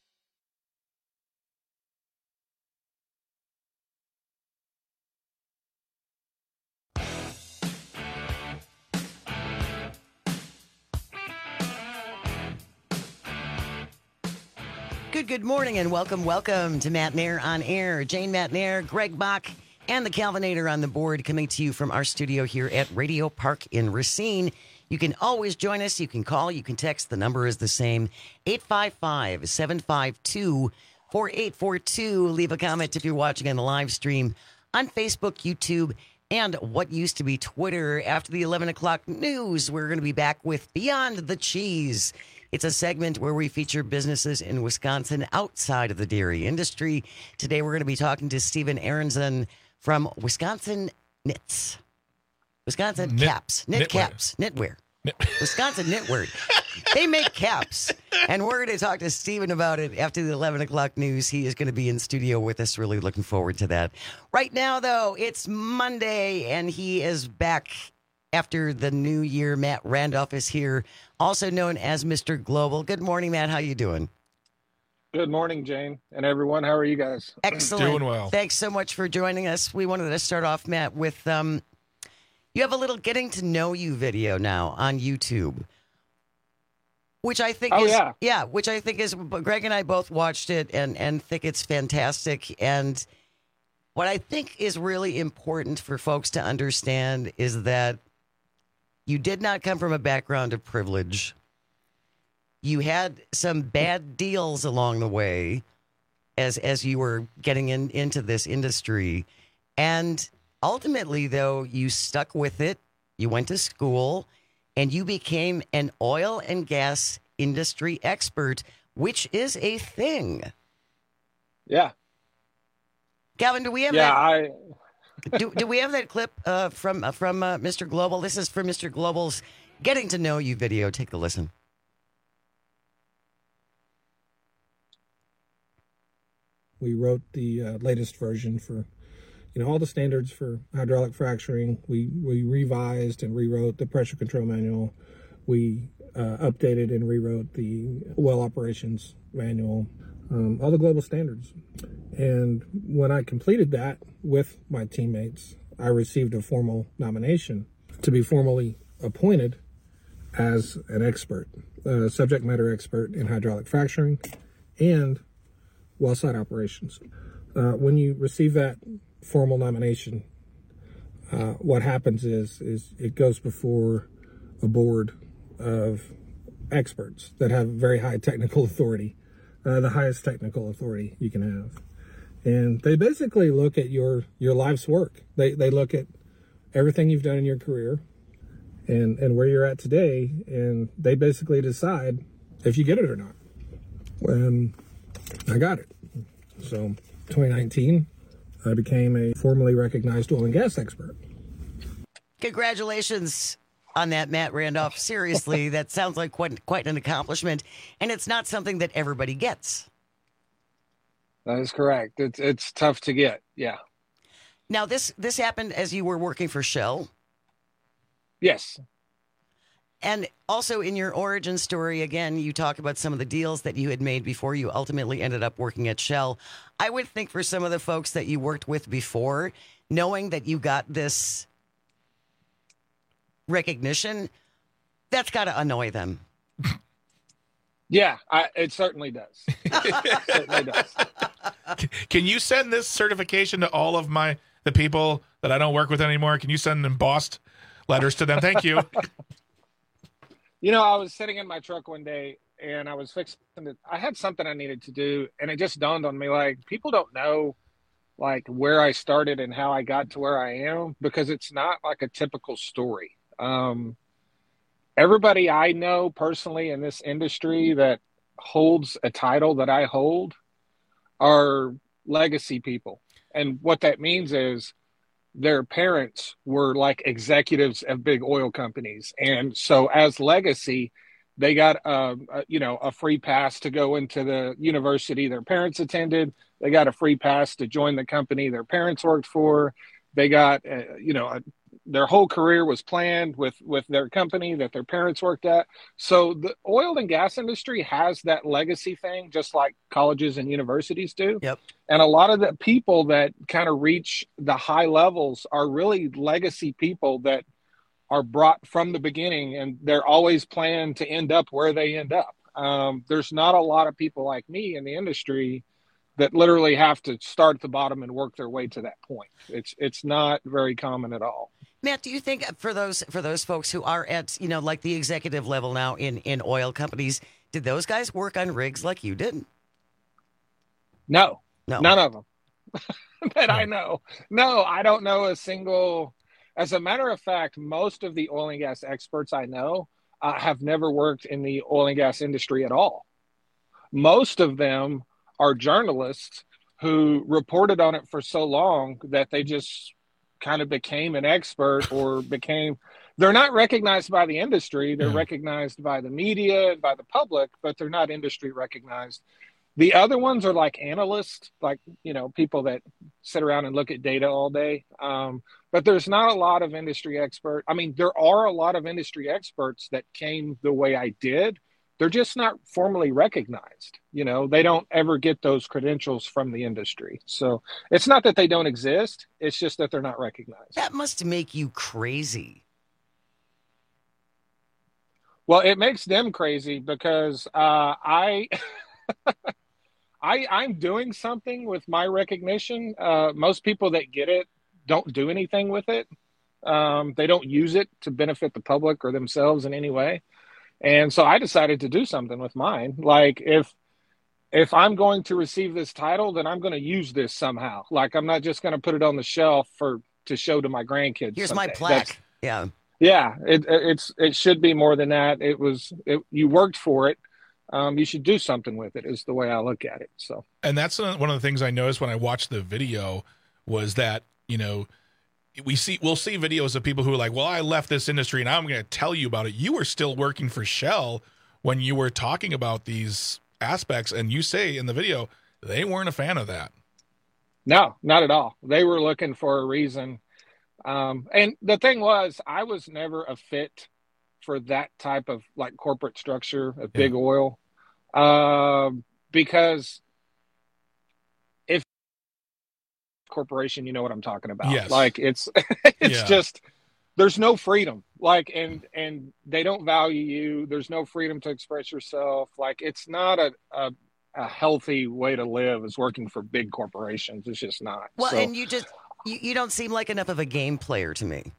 Good, good morning and welcome, welcome to Matt Nair on Air. Jane Matt Nair, Greg Bach, and the Calvinator on the board coming to you from our studio here at Radio Park in Racine. You can always join us. You can call, you can text. The number is the same, eight five five, seven five two, four eight four two. Leave a comment if you're watching on the live stream on Facebook, YouTube, and what used to be Twitter. After the eleven o'clock news, we're going to be back with Beyond the Cheese. It's a segment where we feature businesses in Wisconsin outside of the dairy industry. Today, we're going to be talking to Stephen Aronson from Wisconsin Knits. Wisconsin Knit, Caps. Knit knitwear. Caps. Knitwear. Wisconsin Knitwear. They make caps. And we're going to talk to Stephen about it after the eleven o'clock news. He is going to be in studio with us. Really looking forward to that. Right now, though, it's Monday, and he is back after the new year. Matt Randolph is here, also known as Mister Global. Good morning, Matt. How you doing? Good morning, Jane, and everyone. How are you guys? Excellent. Doing well. Thanks so much for joining us. We wanted to start off, Matt, with um, you have a little getting to know you video now on YouTube, which I think oh, is yeah. yeah, which I think is Greg and I both watched it and and think it's fantastic. And what I think is really important for folks to understand is that you did not come from a background of privilege. You had some bad deals along the way as as you were getting in, into this industry. And ultimately, though, you stuck with it. You went to school and you became an oil and gas industry expert, which is a thing. Yeah. Gavin, do we have yeah, that? I... do, do we have that clip uh, from uh, from uh, Mister Global? This is from Mister Global's Getting to Know You video. Take a listen. We wrote the uh, latest version for, you know, all the standards for hydraulic fracturing. We we revised and rewrote the pressure control manual. We uh, updated and rewrote the well operations manual, um, all the global standards. And when I completed that with my teammates, I received a formal nomination to be formally appointed as an expert, a subject matter expert in hydraulic fracturing and well site operations. Uh, when you receive that formal nomination, uh, what happens is is it goes before a board of experts that have very high technical authority, uh, the highest technical authority you can have. And they basically look at your, your life's work. They they look at everything you've done in your career and, and where you're at today, and they basically decide if you get it or not. And I got it. So twenty nineteen, I became a formally recognized oil and gas expert. Congratulations on that, Matt Randolph. Seriously, that sounds like quite, quite an accomplishment, and it's not something that everybody gets. That is correct. It's it's tough to get. Yeah. Now, this this happened as you were working for Shell. Yes. And also in your origin story, again, you talk about some of the deals that you had made before you ultimately ended up working at Shell. I would think for some of the folks that you worked with before, knowing that you got this recognition, that's got to annoy them. Yeah, I, it certainly does. It certainly does. Can you send this certification to all of my the people that I don't work with anymore? Can you send embossed letters to them? Thank you. You know, I was sitting in my truck one day and I was fixing it. I had something I needed to do, and it just dawned on me, like, people don't know like where I started and how I got to where I am, because it's not like a typical story. Um, everybody I know personally in this industry that holds a title that I hold are legacy people. And what that means is their parents were like executives of big oil companies. And so as legacy, they got, um, a, you know, a free pass to go into the university their parents attended. They got a free pass to join the company their parents worked for. They got, uh, you know, a, their whole career was planned with, with their company that their parents worked at. So the oil and gas industry has that legacy thing, just like colleges and universities do. Yep. And a lot of the people that kind of reach the high levels are really legacy people that are brought from the beginning, and they're always planned to end up where they end up. Um, there's not a lot of people like me in the industry that literally have to start at the bottom and work their way to that point. It's it's not very common at all. Matt, do you think for those for those folks who are at, you know, like the executive level now in, in oil companies, did those guys work on rigs like you did? No, no, none of them that I know. No, I don't know a single. As a matter of fact, most of the oil and gas experts I know uh, have never worked in the oil and gas industry at all. Most of them are journalists who reported on it for so long that they just kind of became an expert or became, they're not recognized by the industry. They're Yeah. recognized by the media and by the public, but they're not industry recognized. The other ones are like analysts, like, you know, people that sit around and look at data all day. Um, but there's not a lot of industry expert. I mean, there are a lot of industry experts that came the way I did. They're just not formally recognized. You know, they don't ever get those credentials from the industry. So it's not that they don't exist. It's just that they're not recognized. That must make you crazy. Well, it makes them crazy because uh, I, I, I'm doing something with my recognition. Uh, most people that get it don't do anything with it. Um, they don't use it to benefit the public or themselves in any way. And so I decided to do something with mine. Like if if I'm going to receive this title, then I'm going to use this somehow. Like I'm not just going to put it on the shelf for to show to my grandkids. Here's someday. my plaque. That's, yeah. Yeah, it, it's it should be more than that. It was it, you worked for it. Um, you should do something with it. Is the way I look at it. So, and that's one of the things I noticed when I watched the video was that, you know, we see we'll see videos of people who are like, well, I left this industry and now I'm going to tell you about it. You were still working for Shell when you were talking about these aspects, and you say in the video they weren't a fan of that. No, not at all. They were looking for a reason. Um, and the thing was, I was never a fit for that type of like corporate structure of big Yeah. oil, uh, because if corporation, you know what I'm talking about. Yes. Like it's it's Yeah. just there's no freedom. Like and and they don't value you. There's no freedom to express yourself. Like it's not a a, a healthy way to live is working for big corporations. It's just not. Well, So- and you just you, you don't seem like enough of a game player to me.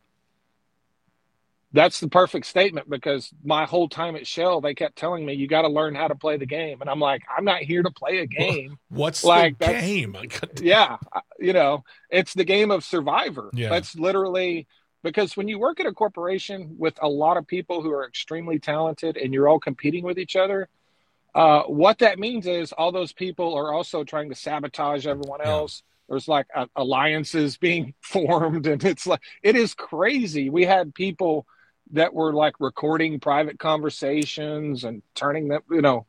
That's the perfect statement because my whole time at Shell, they kept telling me, you got to learn how to play the game. And I'm like, I'm not here to play a game. What's like, the that's- game? Yeah. You know, it's the game of Survivor. Yeah. That's literally because when you work at a corporation with a lot of people who are extremely talented and you're all competing with each other, uh, what that means is all those people are also trying to sabotage everyone else. There's like uh, alliances being formed, and it's like it is crazy. We had people that were like recording private conversations and turning them, you know,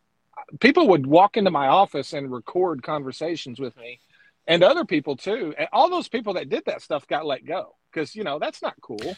people would walk into my office and record conversations with me and other people too. And all those people that did that stuff got let go because, you know, that's not cool.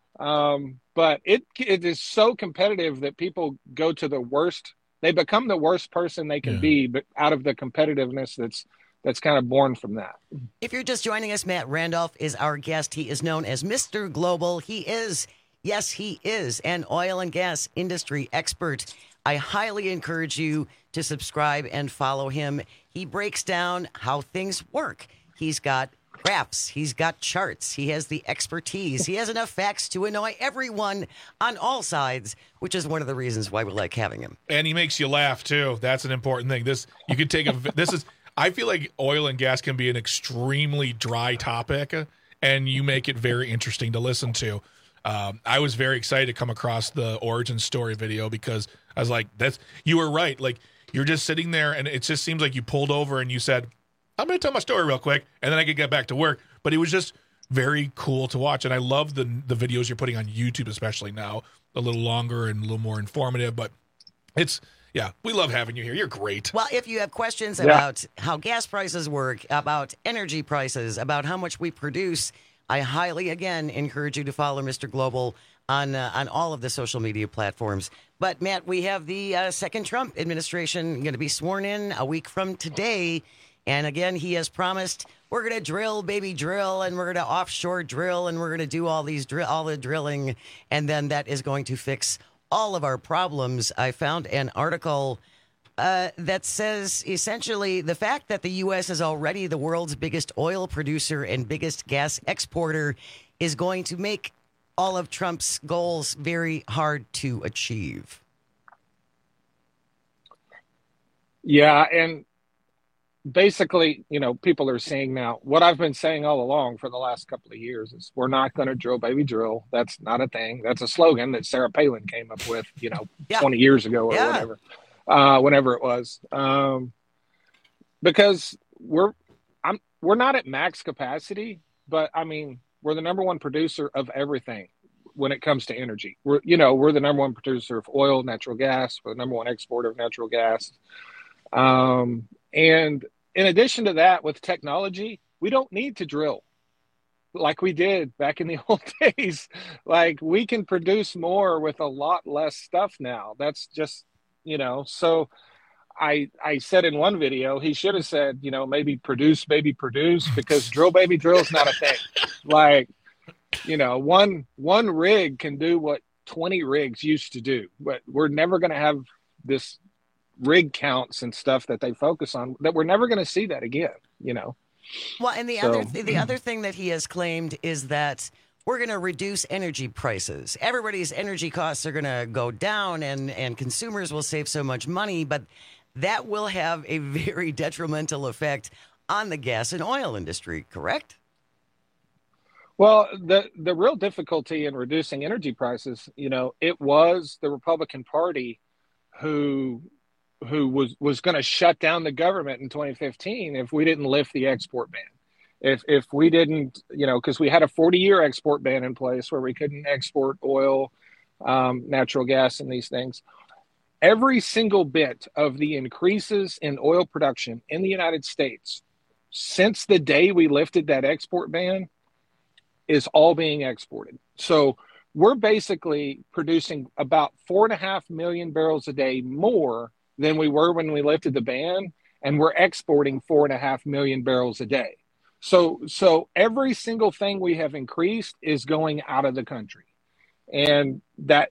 Um, but it, it is so competitive that people go to the worst. They become the worst person they can Yeah. be, but out of the competitiveness that's, that's kind of born from that. If you're just joining us, Matt Randolph is our guest. He is known as Mister Global. He is, yes, he is an oil and gas industry expert. I highly encourage you to subscribe and follow him. He breaks down how things work. He's got graphs. He's got charts. He has the expertise. He has enough facts to annoy everyone on all sides, which is one of the reasons why we like having him. And he makes you laugh too. That's an important thing. This you could take a. This is. I feel like oil and gas can be an extremely dry topic, and you make it very interesting to listen to. Um, I was very excited to come across the origin story video because I was like, "That's you were right." Like you're just sitting there, and it just seems like you pulled over and you said, "I'm going to tell my story real quick," and then I could get back to work. But it was just very cool to watch, and I love the the videos you're putting on YouTube, especially now, a little longer and a little more informative. But it's. Yeah, we love having you here. You're great. Well, if you have questions Yeah. about how gas prices work, about energy prices, about how much we produce, I highly, again, encourage you to follow Mister Global on uh, on all of the social media platforms. But, Matt, we have the uh, second Trump administration going to be sworn in a week from today. And, again, he has promised we're going to drill, baby, drill, and we're going to offshore drill, and we're going to do all these drill, all the drilling, and then that is going to fix all of our problems, I found an article uh, that says essentially the fact that the U S is already the world's biggest oil producer and biggest gas exporter is going to make all of Trump's goals very hard to achieve. Yeah, and basically, you know, people are saying now what I've been saying all along for the last couple of years is we're not going to drill, baby, drill. That's not a thing. That's a slogan that Sarah Palin came up with, you know, yeah. twenty years ago or yeah. whatever, uh, whenever it was. Um, because we're I'm we're not at max capacity, but I mean, we're the number one producer of everything when it comes to energy. We're, you know, we're the number one producer of oil, natural gas. We're the number one exporter of natural gas. Um, and in addition to that, with technology, we don't need to drill like we did back in the old days. Like we can produce more with a lot less stuff now. That's just, you know, so I, I said in one video, he should have said, you know, maybe produce, baby, produce, because drill, baby, drill is not a thing. Like, you know, one, one rig can do what twenty rigs used to do, but we're never going to have this rig counts and stuff that they focus on, that we're never going to see that again, you know. Well, and the so, other th- the other thing that he has claimed is that we're going to reduce energy prices. Everybody's energy costs are going to go down, and and consumers will save so much money, but that will have a very detrimental effect on the gas and oil industry, correct? Well, the the real difficulty in reducing energy prices, you know, it was the Republican Party who who was, was going to shut down the government in twenty fifteen if we didn't lift the export ban. If if we didn't, you know, because we had a forty-year export ban in place where we couldn't export oil, um, natural gas, and these things. Every single bit of the increases in oil production in the United States since the day we lifted that export ban is all being exported. So we're basically producing about four and a half million barrels a day more than we were when we lifted the ban, and we're exporting four and a half million barrels a day. So, so every single thing we have increased is going out of the country, and that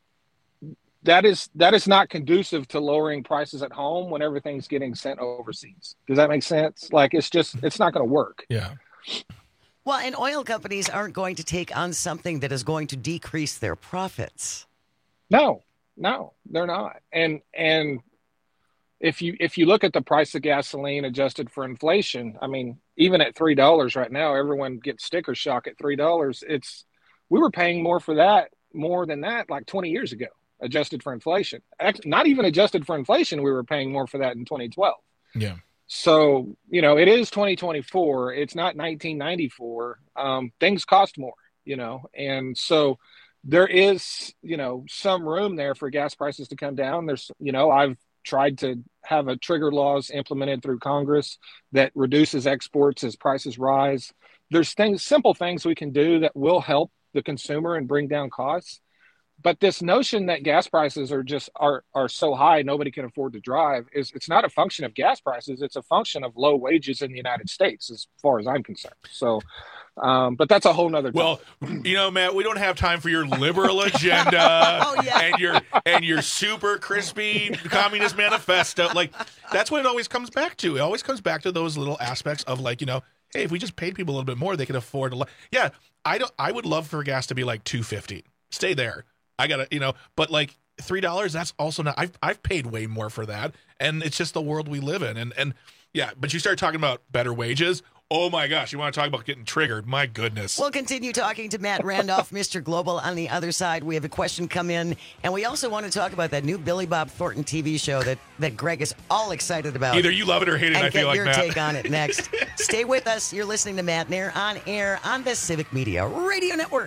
that is that is not conducive to lowering prices at home when everything's getting sent overseas. Does that make sense? Like, it's just it's not going to work. Yeah. Well, and oil companies aren't going to take on something that is going to decrease their profits. No, no, they're not. And and if you if you look at the price of gasoline adjusted for inflation, I mean, even at three dollars right now, everyone gets sticker shock at three dollars. It's we were paying more for that, more than that, like twenty years ago, adjusted for inflation. Not even adjusted for inflation, we were paying more for that in twenty twelve. Yeah. So, you know, it is twenty twenty-four. It's not nineteen ninety-four. Um, things cost more, you know, and so there is, you know, some room there for gas prices to come down. There's, you know, I've tried to have a trigger laws implemented through Congress that reduces exports as prices rise. There's things, simple things we can do that will help the consumer and bring down costs. But this notion that gas prices are just are are so high nobody can afford to drive is it's not a function of gas prices. It's a function of low wages in the United States, as far as I'm concerned. So, um, but that's a whole nother. Well, you know, Matt, we don't have time for your liberal agenda oh, yeah. and your and your super crispy communist manifesto. Like, that's what it always comes back to. It always comes back to those little aspects of, like, you know, hey, if we just paid people a little bit more, they could afford to. Li- yeah, I don't. I would love for gas to be like two fifty. Stay there. I gotta, you know, but like three dollars, that's also not. I've I've paid way more for that, and it's just the world we live in. And and yeah, but you start talking about better wages. Oh my gosh, you want to talk about getting triggered? My goodness. We'll continue talking to Matt Randolph, Mister Global, on the other side. We have a question come in, and we also want to talk about that new Billy Bob Thornton T V show that that Greg is all excited about. Either you love it or hate it. And I feel get like your Matt. take on it next. Stay with us. You're listening to Matt Nair on air on the Civic Media Radio Network.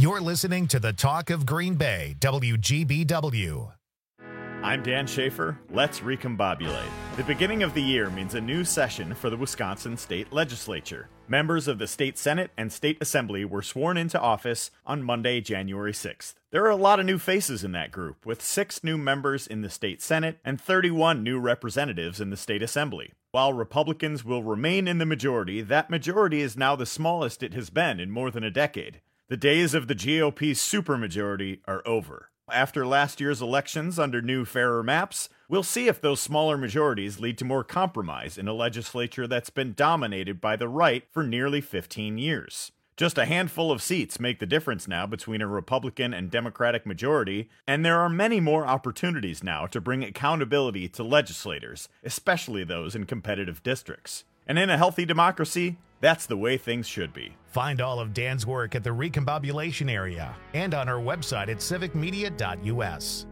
You're listening to the Talk of Green Bay, W G B W. I'm Dan Schaefer. Let's recombobulate. The beginning of the year means a new session for the Wisconsin State Legislature. Members of the State Senate and State Assembly were sworn into office on Monday, January sixth. There are a lot of new faces in that group, with six new members in the State Senate and thirty-one new representatives in the State Assembly. While Republicans will remain in the majority, that majority is now the smallest it has been in more than a decade. The days of the G O P supermajority are over. After last year's elections under new, fairer maps, we'll see if those smaller majorities lead to more compromise in a legislature that's been dominated by the right for nearly fifteen years. Just a handful of seats make the difference now between a Republican and Democratic majority, and there are many more opportunities now to bring accountability to legislators, especially those in competitive districts. And in a healthy democracy, that's the way things should be. Find all of Dan's work at the Recombobulation area and on our website at civic media dot U S.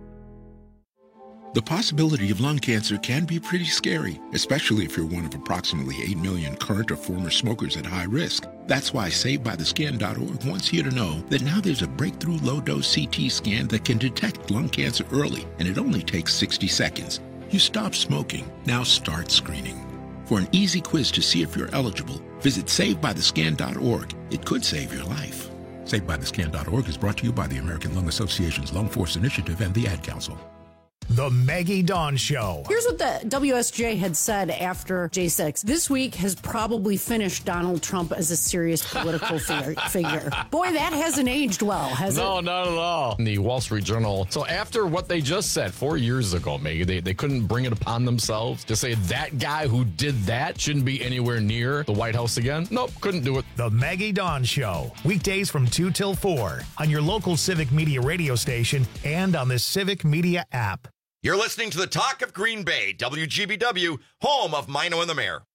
The possibility of lung cancer can be pretty scary, especially if you're one of approximately eight million current or former smokers at high risk. That's why Saved By The Skin dot org wants you to know that now there's a breakthrough low-dose C T scan that can detect lung cancer early, and it only takes sixty seconds. You stop smoking, now start screening. For an easy quiz to see if you're eligible, visit Saved By The Skin dot org. It could save your life. Saved By The Skin dot org is brought to you by the American Lung Association's Lung Force Initiative and the Ad Council. The Maggie Dawn Show. Here's what the W S J had said after J six. This week has probably finished Donald Trump as a serious political figure. figure. Boy, that hasn't aged well, has no, it? No, not at all. In the Wall Street Journal. So after what they just said four years ago, Maggie, they, they couldn't bring it upon themselves to say that guy who did that shouldn't be anywhere near the White House again. Nope, couldn't do it. The Maggie Dawn Show. Weekdays from two till four on your local Civic Media radio station and on the Civic Media app. You're listening to the Talk of Green Bay, W G B W, home of Mino and the Mayor.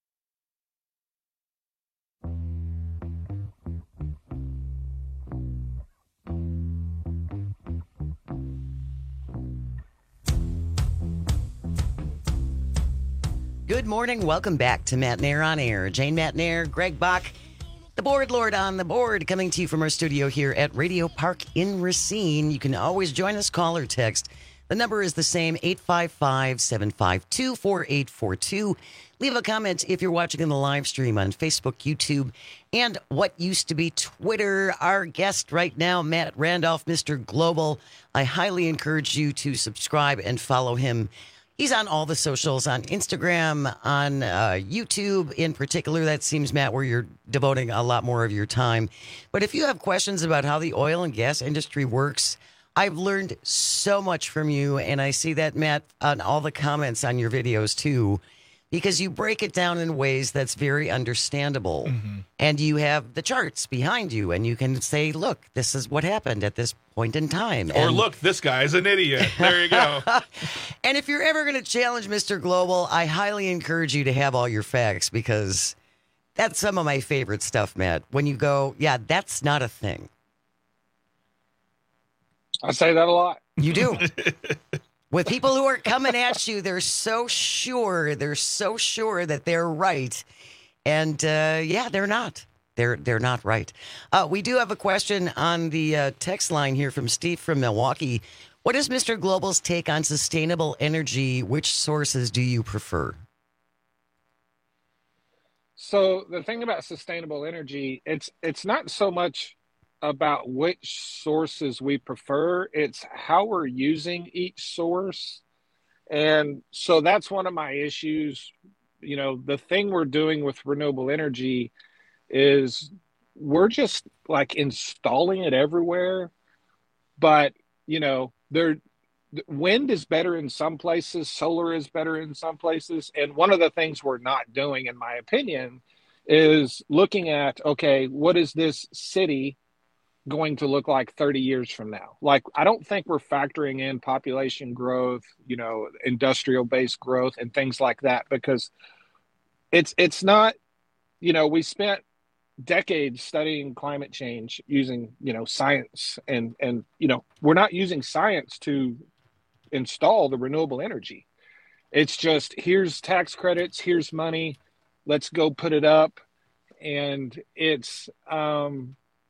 Good morning. Welcome back to Matt Nair on Air. Jane Matt Nair, Greg Bach, the board lord on the board, coming to you from our studio here at Radio Park in Racine. You can always join us, call or text. The number is the same, eight five five, seven five two, four eight four two. Leave a comment if you're watching in the live stream on Facebook, YouTube, and what used to be Twitter. Our guest right now, Matt Randolph, Mister Global. I highly encourage you to subscribe and follow him. He's on all the socials, on Instagram, on uh, YouTube in particular. That seems, Matt, where you're devoting a lot more of your time. But if you have questions about how the oil and gas industry works, I've learned so much from you, and I see that, Matt, on all the comments on your videos, too, because you break it down in ways that's very understandable. Mm-hmm. And you have the charts behind you, and you can say, look, this is what happened at this point in time. Or and, look, this guy's an idiot. There you go. And if you're ever going to challenge Mister Global, I highly encourage you to have all your facts, because that's some of my favorite stuff, Matt. When you go, yeah, that's not a thing. I say that a lot. You do. With people who are coming at you, they're so sure, they're so sure that they're right. And, uh, yeah, they're not. They're they're not right. Uh, we do have a question on the uh, text line here from Steve from Milwaukee. What is Mister Global's take on sustainable energy? Which sources do you prefer? So the thing about sustainable energy, it's it's not so much about which sources we prefer, it's how we're using each source. And so that's one of my issues. You know, the thing we're doing with renewable energy is we're just like installing it everywhere. But, you know, there wind is better in some places, solar is better in some places. And one of the things we're not doing, in my opinion, is looking at, okay, what is this city going to look like thirty years from now? Like, I don't think we're factoring in population growth, you know, industrial based growth and things like that, because it's, it's not, you know, we spent decades studying climate change using, you know, science and, and, you know, we're not using science to install the renewable energy. It's just, here's tax credits, here's money, let's go put it up. And it's, um,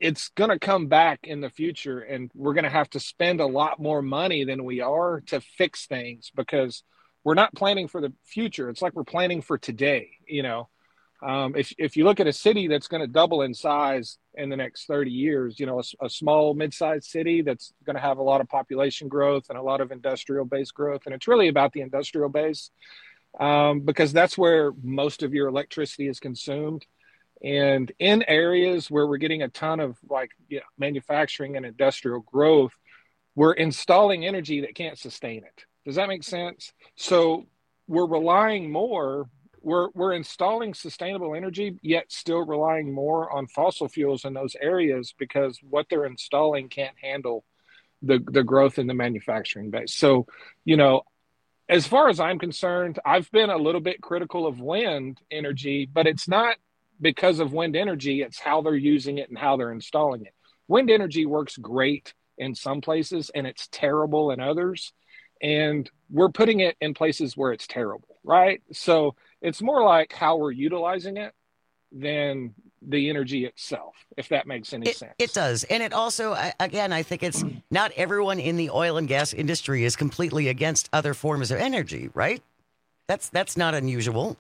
it's going to come back in the future, and we're going to have to spend a lot more money than we are to fix things because we're not planning for the future. It's like we're planning for today. You know, um, if, if you look at a city that's going to double in size in the next thirty years, you know, a, a small mid-sized city that's going to have a lot of population growth and a lot of industrial base growth. And it's really about the industrial base um, because that's where most of your electricity is consumed. And in areas where we're getting a ton of like you know, manufacturing and industrial growth, we're installing energy that can't sustain it. Does that make sense? So we're relying more, we're, we're installing sustainable energy, yet still relying more on fossil fuels in those areas because what they're installing can't handle the, the growth in the manufacturing base. So, you know, as far as I'm concerned, I've been a little bit critical of wind energy, but it's not because of wind energy, it's how they're using it and how they're installing it. Wind energy works great in some places and it's terrible in others. And we're putting it in places where it's terrible, right? So it's more like how we're utilizing it than the energy itself, if that makes any it, sense. It does. And it also, again, I think it's not everyone in the oil and gas industry is completely against other forms of energy, right? That's that's not unusual.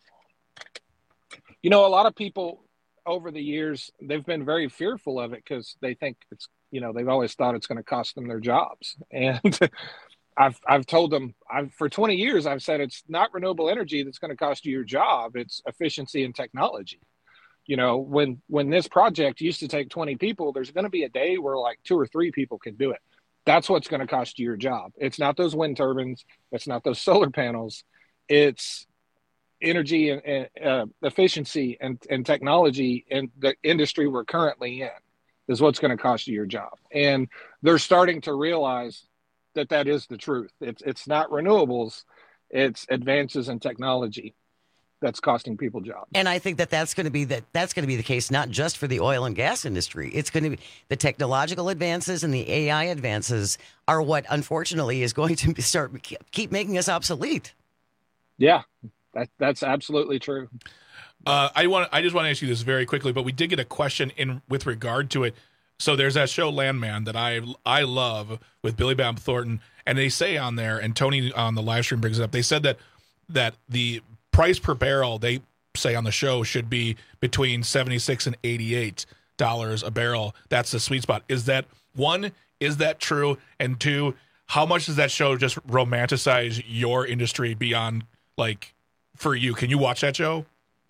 You know, a lot of people over the years, they've been very fearful of it because they think it's, you know, they've always thought it's going to cost them their jobs. And I've I've told them, I've for twenty years, I've said it's not renewable energy that's going to cost you your job. It's efficiency and technology. You know, when when this project used to take twenty people, there's going to be a day where like two or three people can do it. That's what's going to cost you your job. It's not those wind turbines. It's not those solar panels. It's energy and, and uh, efficiency and, and technology in the industry we're currently in is what's going to cost you your job. And they're starting to realize that that is the truth. It's, it's not renewables, it's advances in technology that's costing people jobs. And I think that that's going to be that that's going to be the case, not just for the oil and gas industry. It's going to be the technological advances and the A I advances are what unfortunately is going to start keep making us obsolete. Yeah. That that's absolutely true. Uh, I want I just want to ask you this very quickly, but we did get a question in with regard to it. So there's that show Landman that I I love with Billy Bob Thornton, and they say on there, and Tony on the live stream brings it up. They said that that the price per barrel they say on the show should be between seventy-six and eighty-eight dollars a barrel. That's the sweet spot. Is that one? Is that true? And two, how much does that show just romanticize your industry beyond like? For you, can you watch that show?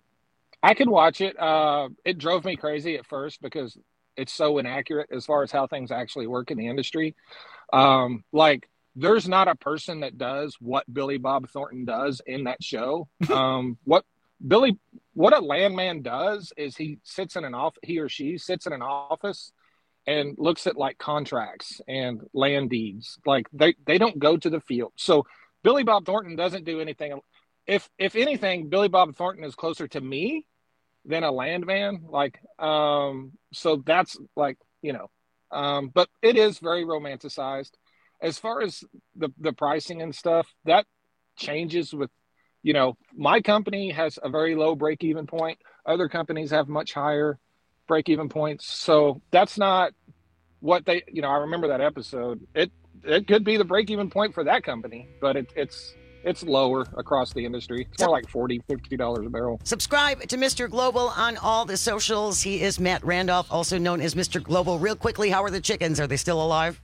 I can watch it. Uh, it drove me crazy at first because it's so inaccurate as far as how things actually work in the industry. Um, like, there's not a person that does what Billy Bob Thornton does in that show. Um, what Billy, what a landman does is he sits in an off, he or she sits in an office and looks at like contracts and land deeds. Like they they don't go to the field. So Billy Bob Thornton doesn't do anything. If if anything, Billy Bob Thornton is closer to me than a landman. Like, um, so that's like, you know, um, but it is very romanticized. As far as the, the pricing and stuff, that changes with, you know, my company has a very low break-even point. Other companies have much higher break-even points. So that's not what they, you know, I remember that episode. It it could be the break-even point for that company, but it, it's, It's lower across the industry. It's more like forty dollars, fifty dollars a barrel. Subscribe to Mister Global on all the socials. He is Matt Randolph, also known as Mister Global. Real quickly, how are the chickens? Are they still alive?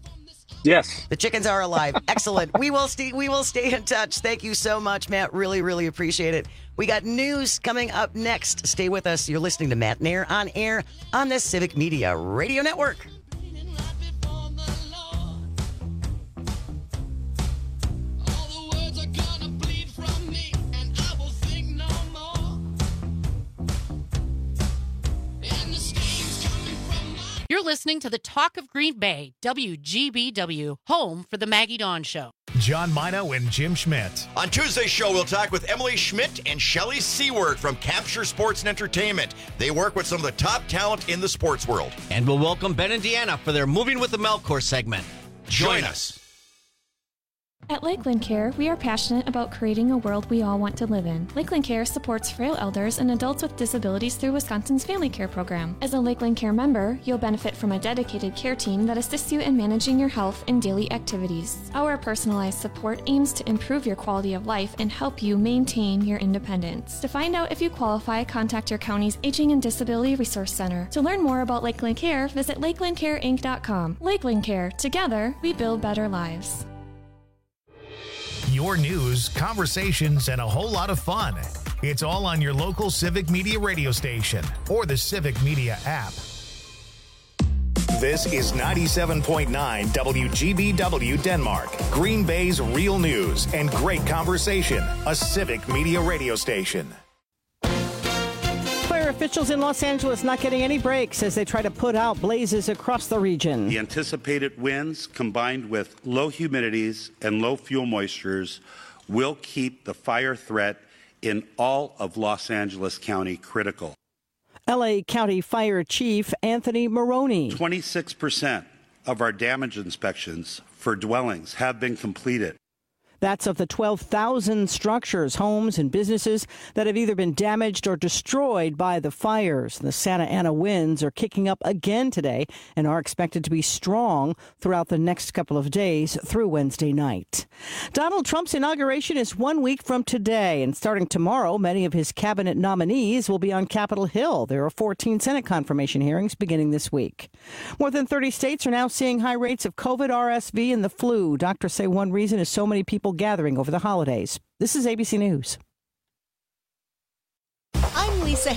Yes. The chickens are alive. Excellent. We will stay, we will stay in touch. Thank you so much, Matt. Really, really appreciate it. We got news coming up next. Stay with us. You're listening to Matt Nair on air on the Civic Media Radio Network. You're listening to the Talk of Green Bay, W G B W, home for the Maggie Dawn Show. John Mino and Jim Schmidt. On Tuesday's show, we'll talk with Emily Schmidt and Shelley Seward from Capture Sports and Entertainment. They work with some of the top talent in the sports world. And we'll welcome Ben and Deanna for their Moving with the Melkor segment. Join us. At Lakeland Care, we are passionate about creating a world we all want to live in. Lakeland Care supports frail elders and adults with disabilities through Wisconsin's Family Care Program. As a Lakeland Care member, you'll benefit from a dedicated care team that assists you in managing your health and daily activities. Our personalized support aims to improve your quality of life and help you maintain your independence. To find out if you qualify, contact your county's Aging and Disability Resource Center. To learn more about Lakeland Care, visit lakeland care inc dot com. Lakeland Care. Together, we build better lives. Your news, conversations, and a whole lot of fun. It's all on your local Civic Media radio station or the Civic Media app. This is ninety-seven point nine W G B W Denmark, Green Bay's real news and great conversation, a Civic Media radio station. Fire officials in Los Angeles not getting any breaks as they try to put out blazes across the region. The anticipated winds combined with low humidities and low fuel moistures will keep the fire threat in all of Los Angeles County critical. L A County Fire Chief Anthony Maroney. twenty-six percent of our damage inspections for dwellings have been completed. That's of the twelve thousand structures, homes, and businesses that have either been damaged or destroyed by the fires. The Santa Ana winds are kicking up again today and are expected to be strong throughout the next couple of days through Wednesday night. Donald Trump's inauguration is one week from today, and starting tomorrow, many of his cabinet nominees will be on Capitol Hill. There are fourteen Senate confirmation hearings beginning this week. More than thirty states are now seeing high rates of COVID, R S V, and the flu. Doctors say one reason is so many people gathering over the holidays. This is A B C News. I'm Lisa